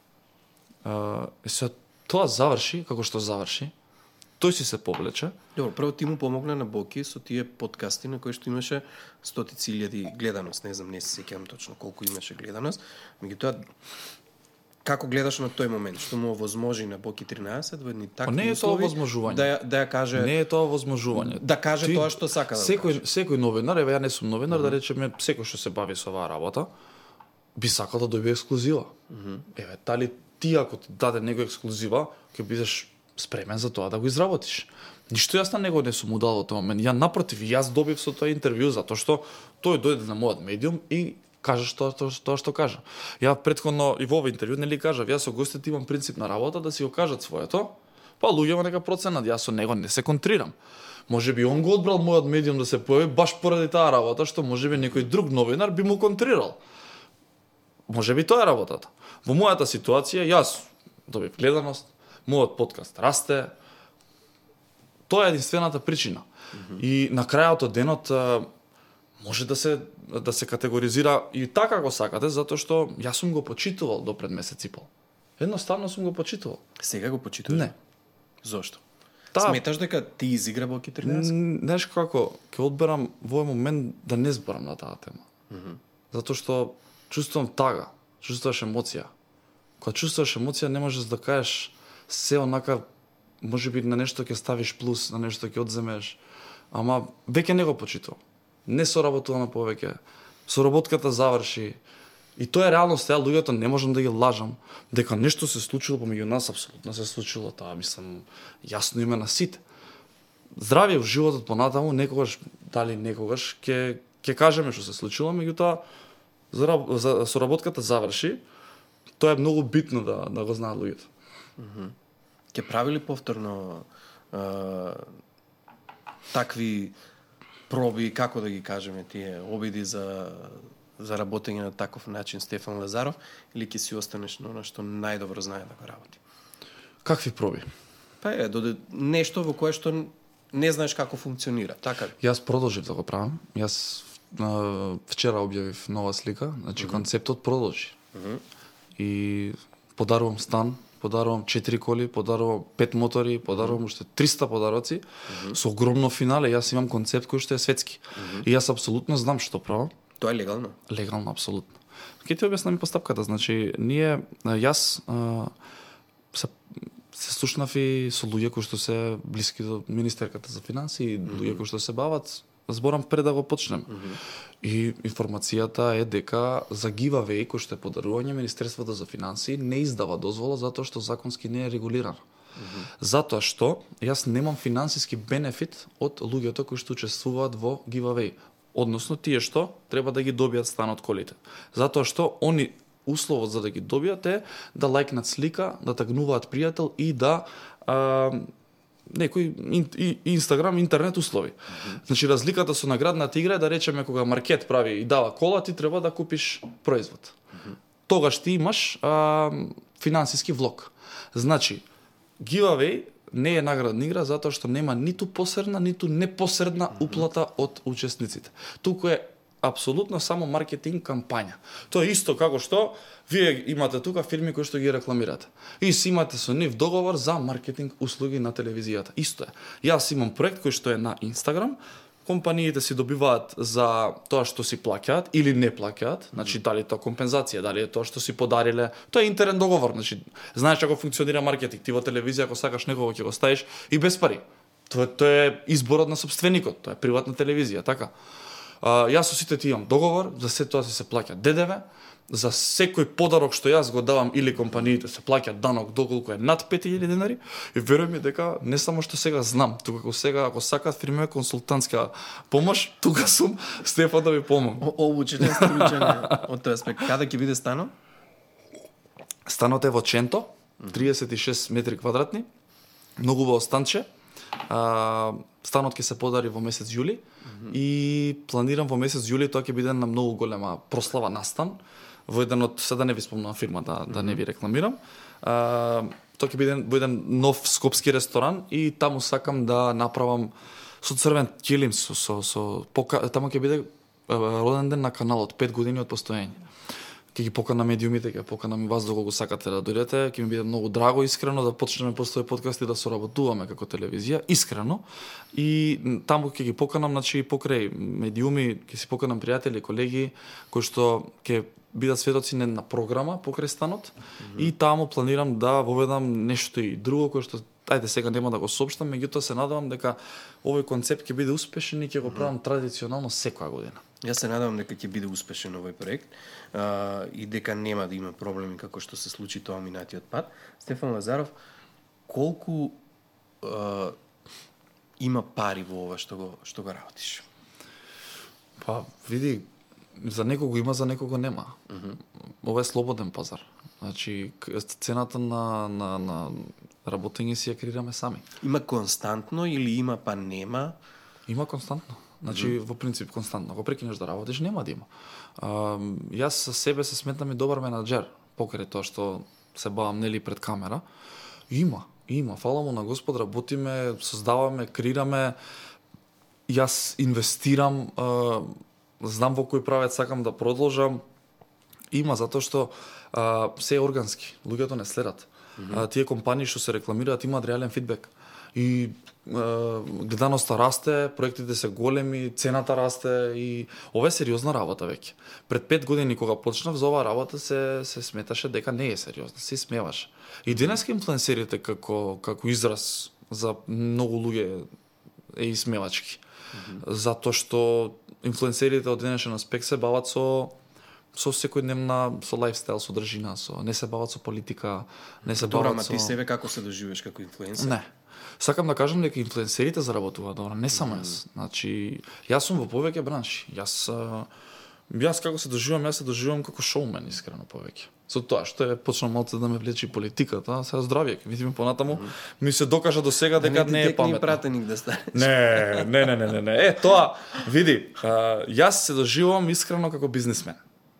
И се тоа заврши како што заврши. Тој си се повлече. Добро, прво ти му помогна на Боки со тие подкасти на кои што имаше стотици илјади гледаност, не знам, не се сеќавам точно колку имаше гледаност. Меѓутоа, како гледаш на тој момент, што му овозможи на Боки тринаесет во едни такви не е тоа услови, возможување. Да ја, да ја каже Не е тоа возможување. Да каже Ти, тоа што сака да секој, каже. Секој новинар, еве ја не сум новинар, mm -hmm. да речеме, секој што се бави со оваа работа, би сакал да добие ексклузива. Mm -hmm. Еве, дали ти ако ти даде некој ексклузива, ќе бидеш спремен за тоа да го изработиш. Ништо јас на него не сум удал во тој момент. Ја напротив, јас добив со тоа интервју затоа што тој дојде на мојот медиум и кажа што тоа, тоа што кажа. Ја претходно и во овој интервју нели кажав, јас со гостите имам принцип на работа да си го кажат своето, па луѓето нека проценат, јас со него не се контрирам. Може би он го одбрал мојот медиум да се појави баш поради таа работа, што може би некој друг новинар би му контрирал. Може би тоа е работата. Во мојата ситуација јас добив гледаност, мојот подкаст расте. Тоа е единствената причина. Mm-hmm. И на крајот од денот може да се да се категоризира и така го сакате, затоа што јас сум го почитувал до пред месец и пол. Едноставно сум го почитувал. Сега го почитуваш? Не. Зошто? Та, Сметаш дека ти изигра Боки тринаесет? Знаеш како, ќе одберам во овој момент да не зборам на таа тема. Mm-hmm. Затоа што чувствувам тага, чувствуваш емоција. Кога чувствуваш емоција не можеш да кажеш се онака, може би на нешто ќе ставиш плюс, на нешто ќе одземеш, ама веќе не го почитувам. Не соработуваме повеќе. Соработката заврши И тоа е реалност, ја луѓето не можам да ги лажам дека нешто се случило помеѓу нас, апсолутно се случило, тоа мислам јасно име на сите. Здравје во животот понатаму, некогаш дали некогаш ќе ќе кажеме што се случило, меѓутоа за, за соработката заврши. Тоа е многу битно да да го знаат луѓето. Mm-hmm. Ке прави ли повторно а, такви проби, како да ги кажеме, тие обиди за за работење на таков начин Стефан Лазаров, или ќе си останеш на она што најдобро знае да го работи? Какви проби? Па е, доде нешто во кое што не знаеш како функционира, така ли? Јас продолжив да го правам. Јас а, вчера објавив нова слика, значи mm-hmm. концептот продолжи. Mm-hmm. И подарувам стан, подарувам четири коли, подарувам пет мотори, подарувам уште триста подароци mm-hmm. со огромно финале. Јас имам концепт кој што е светски. Mm-hmm. И јас апсолутно знам што правам. Тоа е легално? Легално, апсолутно. Ке ти објаснам и постапката. Значи, ние, јас а, се, се слушнав и со луѓе кои што се блиски до Министерката за финанси, и mm-hmm. луѓе кои што се бават, зборам пред да го почнем. Mm-hmm. И информацијата е дека за giveaway, кој што е подарување, Министерството за финанси не издава дозвола затоа што законски не е регулирано. Mm-hmm. Затоа што јас немам финансиски бенефит од луѓето кои што учествуваат во giveaway. Односно тие што треба да ги добијат стан од колите. Затоа што они условот за да ги добијат е да лајкнат слика, да тагнуваат пријател и да а, некои Инстаграм, интернет услови. Mm-hmm. Значи разликата со наградната игра е да речеме кога маркет прави и дава кола, ти треба да купиш производ. Mm-hmm. Тогаш ти имаш а, финансиски влог. Значи giveaway не е наградна игра затоа што нема ниту посредна, ниту непосредна уплата од учесниците. Туку е апсолутно само маркетинг кампања. Тоа е исто како што вие имате тука фирми кои што ги рекламирате. И си имате со нив договор за маркетинг услуги на телевизијата. Исто е. Јас имам проект кој што е на Инстаграм. Компаниите си добиваат за тоа што си плаќаат или не плаќаат, значи дали тоа компензација, дали е тоа што си подариле, тоа е интерен договор, значи знаеш како функционира маркетинг, ти во телевизија ако сакаш некого ќе го ставиш и без пари. Тоа тоа е изборот на сопственикот, тоа е приватна телевизија, така. А, јас со сите ти имам договор, за се тоа се плаќа Д Д В, за секој подарок што јас го давам или компаниите се плаќа данок доколку е над пет илјади денари, и веруј ми дека не само што сега знам, тука ако сега ако сакаат фирме консултантска помош, тука сум Стефан да ви помогам. Обучен стручен од тој аспект. Каде ќе биде станот? Станот е во Ченто, триесет и шест метри квадратни, многу убаво станче. А, станот ќе се подари во месец јули mm-hmm. и планирам во месец јули тоа ќе биде на многу голема прослава настан во еден од, сега не ви спомнам фирма да, да не ви рекламирам. А, тоа ќе биде во еден нов скопски ресторан и таму сакам да направам со црвен ќелим со со со пока, таму ќе биде роден ден на каналот, пет години од постоење. Ќе ги поканам медиумите, ќе поканам вас доколку сакате да дојдете, ќе ми биде многу драго искрено да почнеме постој подкаст и да соработуваме како телевизија, искрено. И таму ќе ги поканам, значи покрај медиуми, ќе си поканам пријатели, колеги кои што ќе бидат светоци не на програма покрај станот mm-hmm. и таму планирам да воведам нешто и друго кое што ајде сега нема да го соопштам, меѓутоа се надевам дека овој концепт ќе биде успешен и ќе го правам традиционално секоја година. Јас се надевам дека ќе биде успешен овој проект а, и дека нема да има проблеми како што се случи тоа минатиот пат. Стефан Лазаров, колку а, има пари во ова што го што го работиш? Па, види, за некого има, за некого нема. Mm-hmm. Ова е слободен пазар. Значи, цената на, на, на работење си ја креираме сами. Има константно или има па нема? Има константно. Значи, mm-hmm. во принцип, константно. Ако прекинеш да работиш, нема да има. А, јас за себе се сметам и добар менаџер, покрај тоа што се бавам нели пред камера. Има, има. Фала му на Господ, работиме, создаваме, креираме. Јас инвестирам, а, знам во кој правец сакам да продолжам. Има, затоа што а, се е органски. Луѓето не следат. Mm-hmm. А, тие компании што се рекламираат имаат реален фидбек. И а, гледаноста расте, проектите се големи, цената расте и ова е сериозна работа веќе. Пред пет години кога почнав за оваа работа се се сметаше дека не е сериозна, се смеваше. И денеска инфлуенсерите како како израз за многу луѓе е исмевачки. Mm-hmm. Затоа што инфлуенсерите од денешен аспект се бават со со секојдневна, со лајфстайл содржина, со не се бават со политика, не се Добро, бават ама со... ти себе како се доживеш како инфлуенсер? Не. Сакам да кажам дека инфлуенсерите заработуваат добро, не само јас. Значи, јас сум во повеќе бранши. Јас а, јас како се доживам, јас се доживам како шоумен искрено повеќе. Со тоа што е почнал малце да ме влече политиката, сега здравје, ќе видиме понатаму, mm -hmm. ми се докажа до сега дека не, не е паметно. пратеник да станеш. Не, не, не, не, не, не. Е, тоа, види, а, јас се доживам искрено како бизнисмен.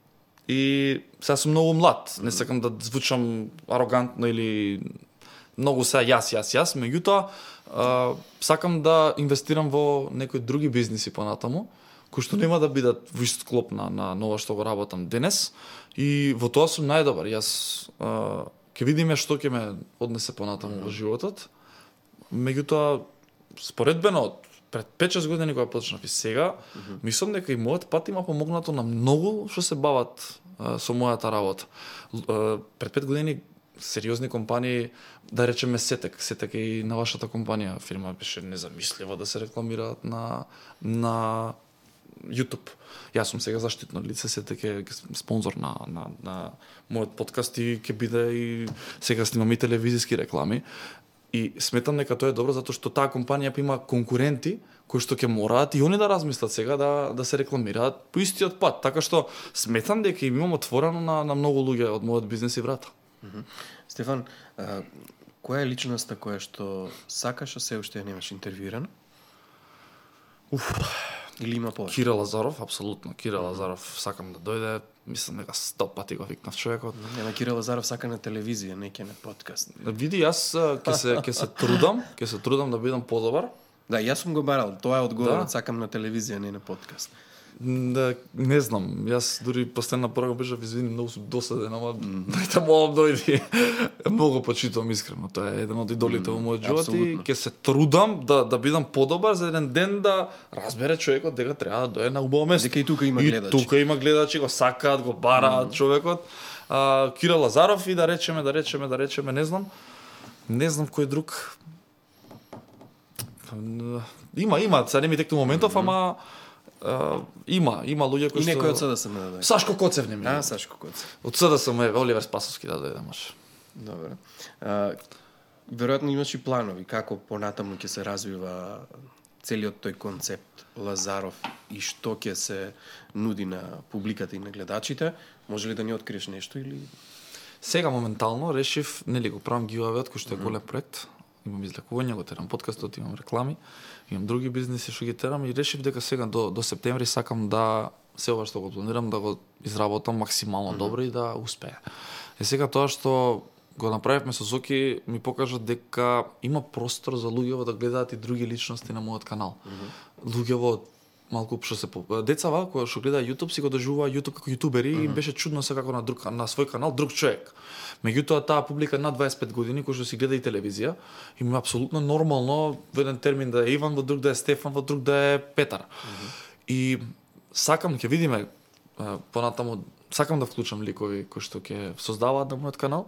И сега сум многу млад, не сакам да звучам арогантно или многу се јас, јас, јас, меѓутоа а, сакам да инвестирам во некои други бизниси понатаму, кои што нема да бидат во ист клоп на, на нова што го работам денес, и во тоа сум најдобар. Јас а, ќе видиме што ќе ме однесе понатаму mm -hmm. во животот. Меѓутоа, споредбено од пред пет-шест години кога почнав и сега, mm -hmm. мислам дека и мојот пат има помогнато на многу што се бават а, со мојата работа. А, пред пет години сериозни компании, да речеме Сетек, Сетек е и на вашата компанија, фирма беше незамисливо да се рекламираат на на YouTube. Јас сум сега заштитно лице, Сетек е спонзор на на на мојот подкаст и ќе биде и сега снимам и телевизиски реклами. И сметам дека тоа е добро затоа што таа компанија има конкуренти кои што ќе мораат и они да размислат сега да да се рекламираат по истиот пат, така што сметам дека им имам отворено на на многу луѓе од мојот бизнес и врата. Mm -hmm. Стефан, а, која е личноста која што сакаш, а се уште ја немаш интервјуирана? Уф, или има повеќе? Кира Лазаров, апсолутно. Кира Лазаров сакам да дојде, мислам дека сто пати го викнав човекот. Нема, Кира Лазаров сака на телевизија, не ќе на подкаст. Види, јас ќе се ќе се трудам, ќе се трудам да бидам подобар. Да, јас сум го барал, тоа е одговорот, Да. сакам на телевизија, не на подкаст. Да, не знам, јас дури последна порага бежав, извини, многу сум досаден, ама дајте молам дојди. Многу почитувам искрено, тоа е еден од идолите во мојот живот и ќе се трудам да да бидам подобар за еден ден да разбере човекот дека треба да дојде на убаво место. Дека и тука има И гледачи. тука има гледачи, го сакаат, го бараат mm -hmm. човекот. А, Кира Лазаров и да речеме, да речеме, да речеме, не знам. Не знам кој друг. Има, има, сега не ми текну моментов, mm -hmm. ама Uh, има, има луѓе кои И што... некој од СДСМ да дојде. Сашко Коцев не ми. А, Сашко Коцев. Од СДСМ е Оливер Спасовски да дојде, може. Добре. А, веројатно имаш и планови како понатаму ќе се развива целиот тој концепт Лазаров и што ќе се нуди на публиката и на гледачите. Може ли да ни откриеш нешто или Сега моментално решив, нели го правам гивавеот кој што е голем проект. Имам излекување, го терам подкастот, имам реклами, имам други бизнеси што ги терам и решив дека сега до до септември сакам да се ова што го планирам да го изработам максимално mm -hmm. добро и да успее. Е сега тоа што го направивме со Зоки ми покажа дека има простор за луѓето да гледаат и други личности на мојот канал. Mm -hmm. Луѓето малку што се децава кои што гледа YouTube си го доживува YouTube како јутубери mm -hmm. и беше чудно се како на друг на свој канал друг човек. Меѓутоа таа публика над дваесет и пет години кој што си гледа и телевизија, им е апсолутно нормално во еден термин да е Иван, во друг да е Стефан, во друг да е Петар. Mm -hmm. И сакам ќе видиме понатаму, сакам да вклучам ликови кои што ќе создаваат на мојот канал.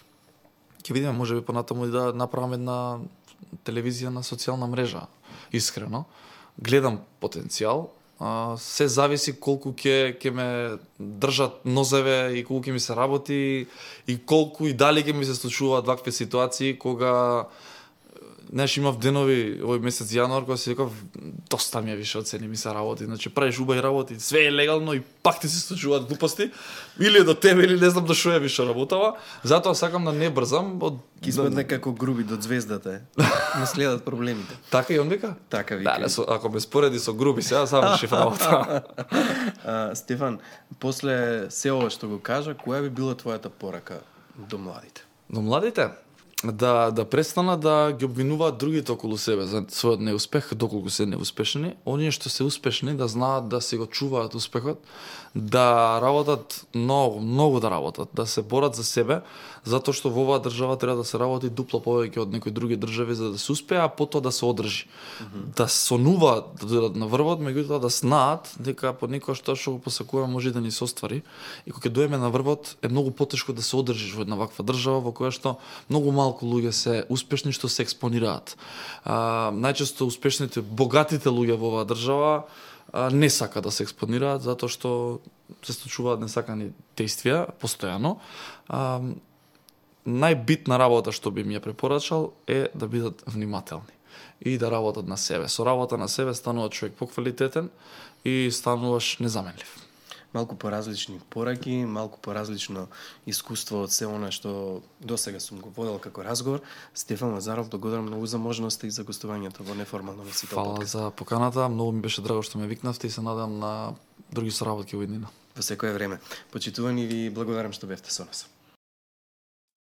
Ќе видиме можеби понатаму и да направам една телевизија на социјална мрежа. Искрено, гледам потенцијал. Uh, се зависи колку ќе ќе ме држат нозеве и колку ќе ми се работи и колку и дали ќе ми се случуваат вакви ситуации кога знаеш имав денови овој месец јануар кога си викав доста ми е више од се не ми се работи, значи правиш убави работи, све е легално и пак ти се случуваат глупости или до тебе или не знам до што е више работава, затоа сакам да не брзам од Кисметна како груби до звездата е. Не следат проблемите. Така и он вика? Така вика. Да, со, ако ме спореди со груби, сега сам решив работа. А, Стефан, после се ова што го кажа, која би била твојата порака до младите? До младите? Да, да престанат да ги обвинуваат другите околу себе за својот неуспех, доколку се неуспешни. Оние што се успешни да знаат да се го чуваат успехот, да работат многу, многу да работат, да се борат за себе, затоа што во оваа држава треба да се работи дупло повеќе од некои други држави за да се успее, а потоа да се одржи. Mm -hmm. Да сонуваат да дојдат на врвот, меѓутоа да знаат дека по никош тоа што го посакуваме може да ни се оствари. И кога ќе дојдеме на врвот е многу потешко да се одржиш во една ваква држава во која што многу малку луѓе се успешни што се експонираат. А, најчесто успешните, богатите луѓе во оваа држава а, не сака да се експонираат затоа што се случуваат несакани действија постојано. А, најбитна работа што би ми ја препорачал е да бидат внимателни и да работат на себе. Со работа на себе станува човек поквалитетен и стануваш незаменлив. Малку поразлични пораки, малку поразлично искуство од се она што досега сум го водел како разговор. Стефан Лазаров, благодарам многу за можноста и за гостувањето во неформално носител Фала подкаст. за поканата, многу ми беше драго што ме викнавте и се надам на други соработки во иднина. Во секое време. Почитувани ви благодарам што бевте со нас.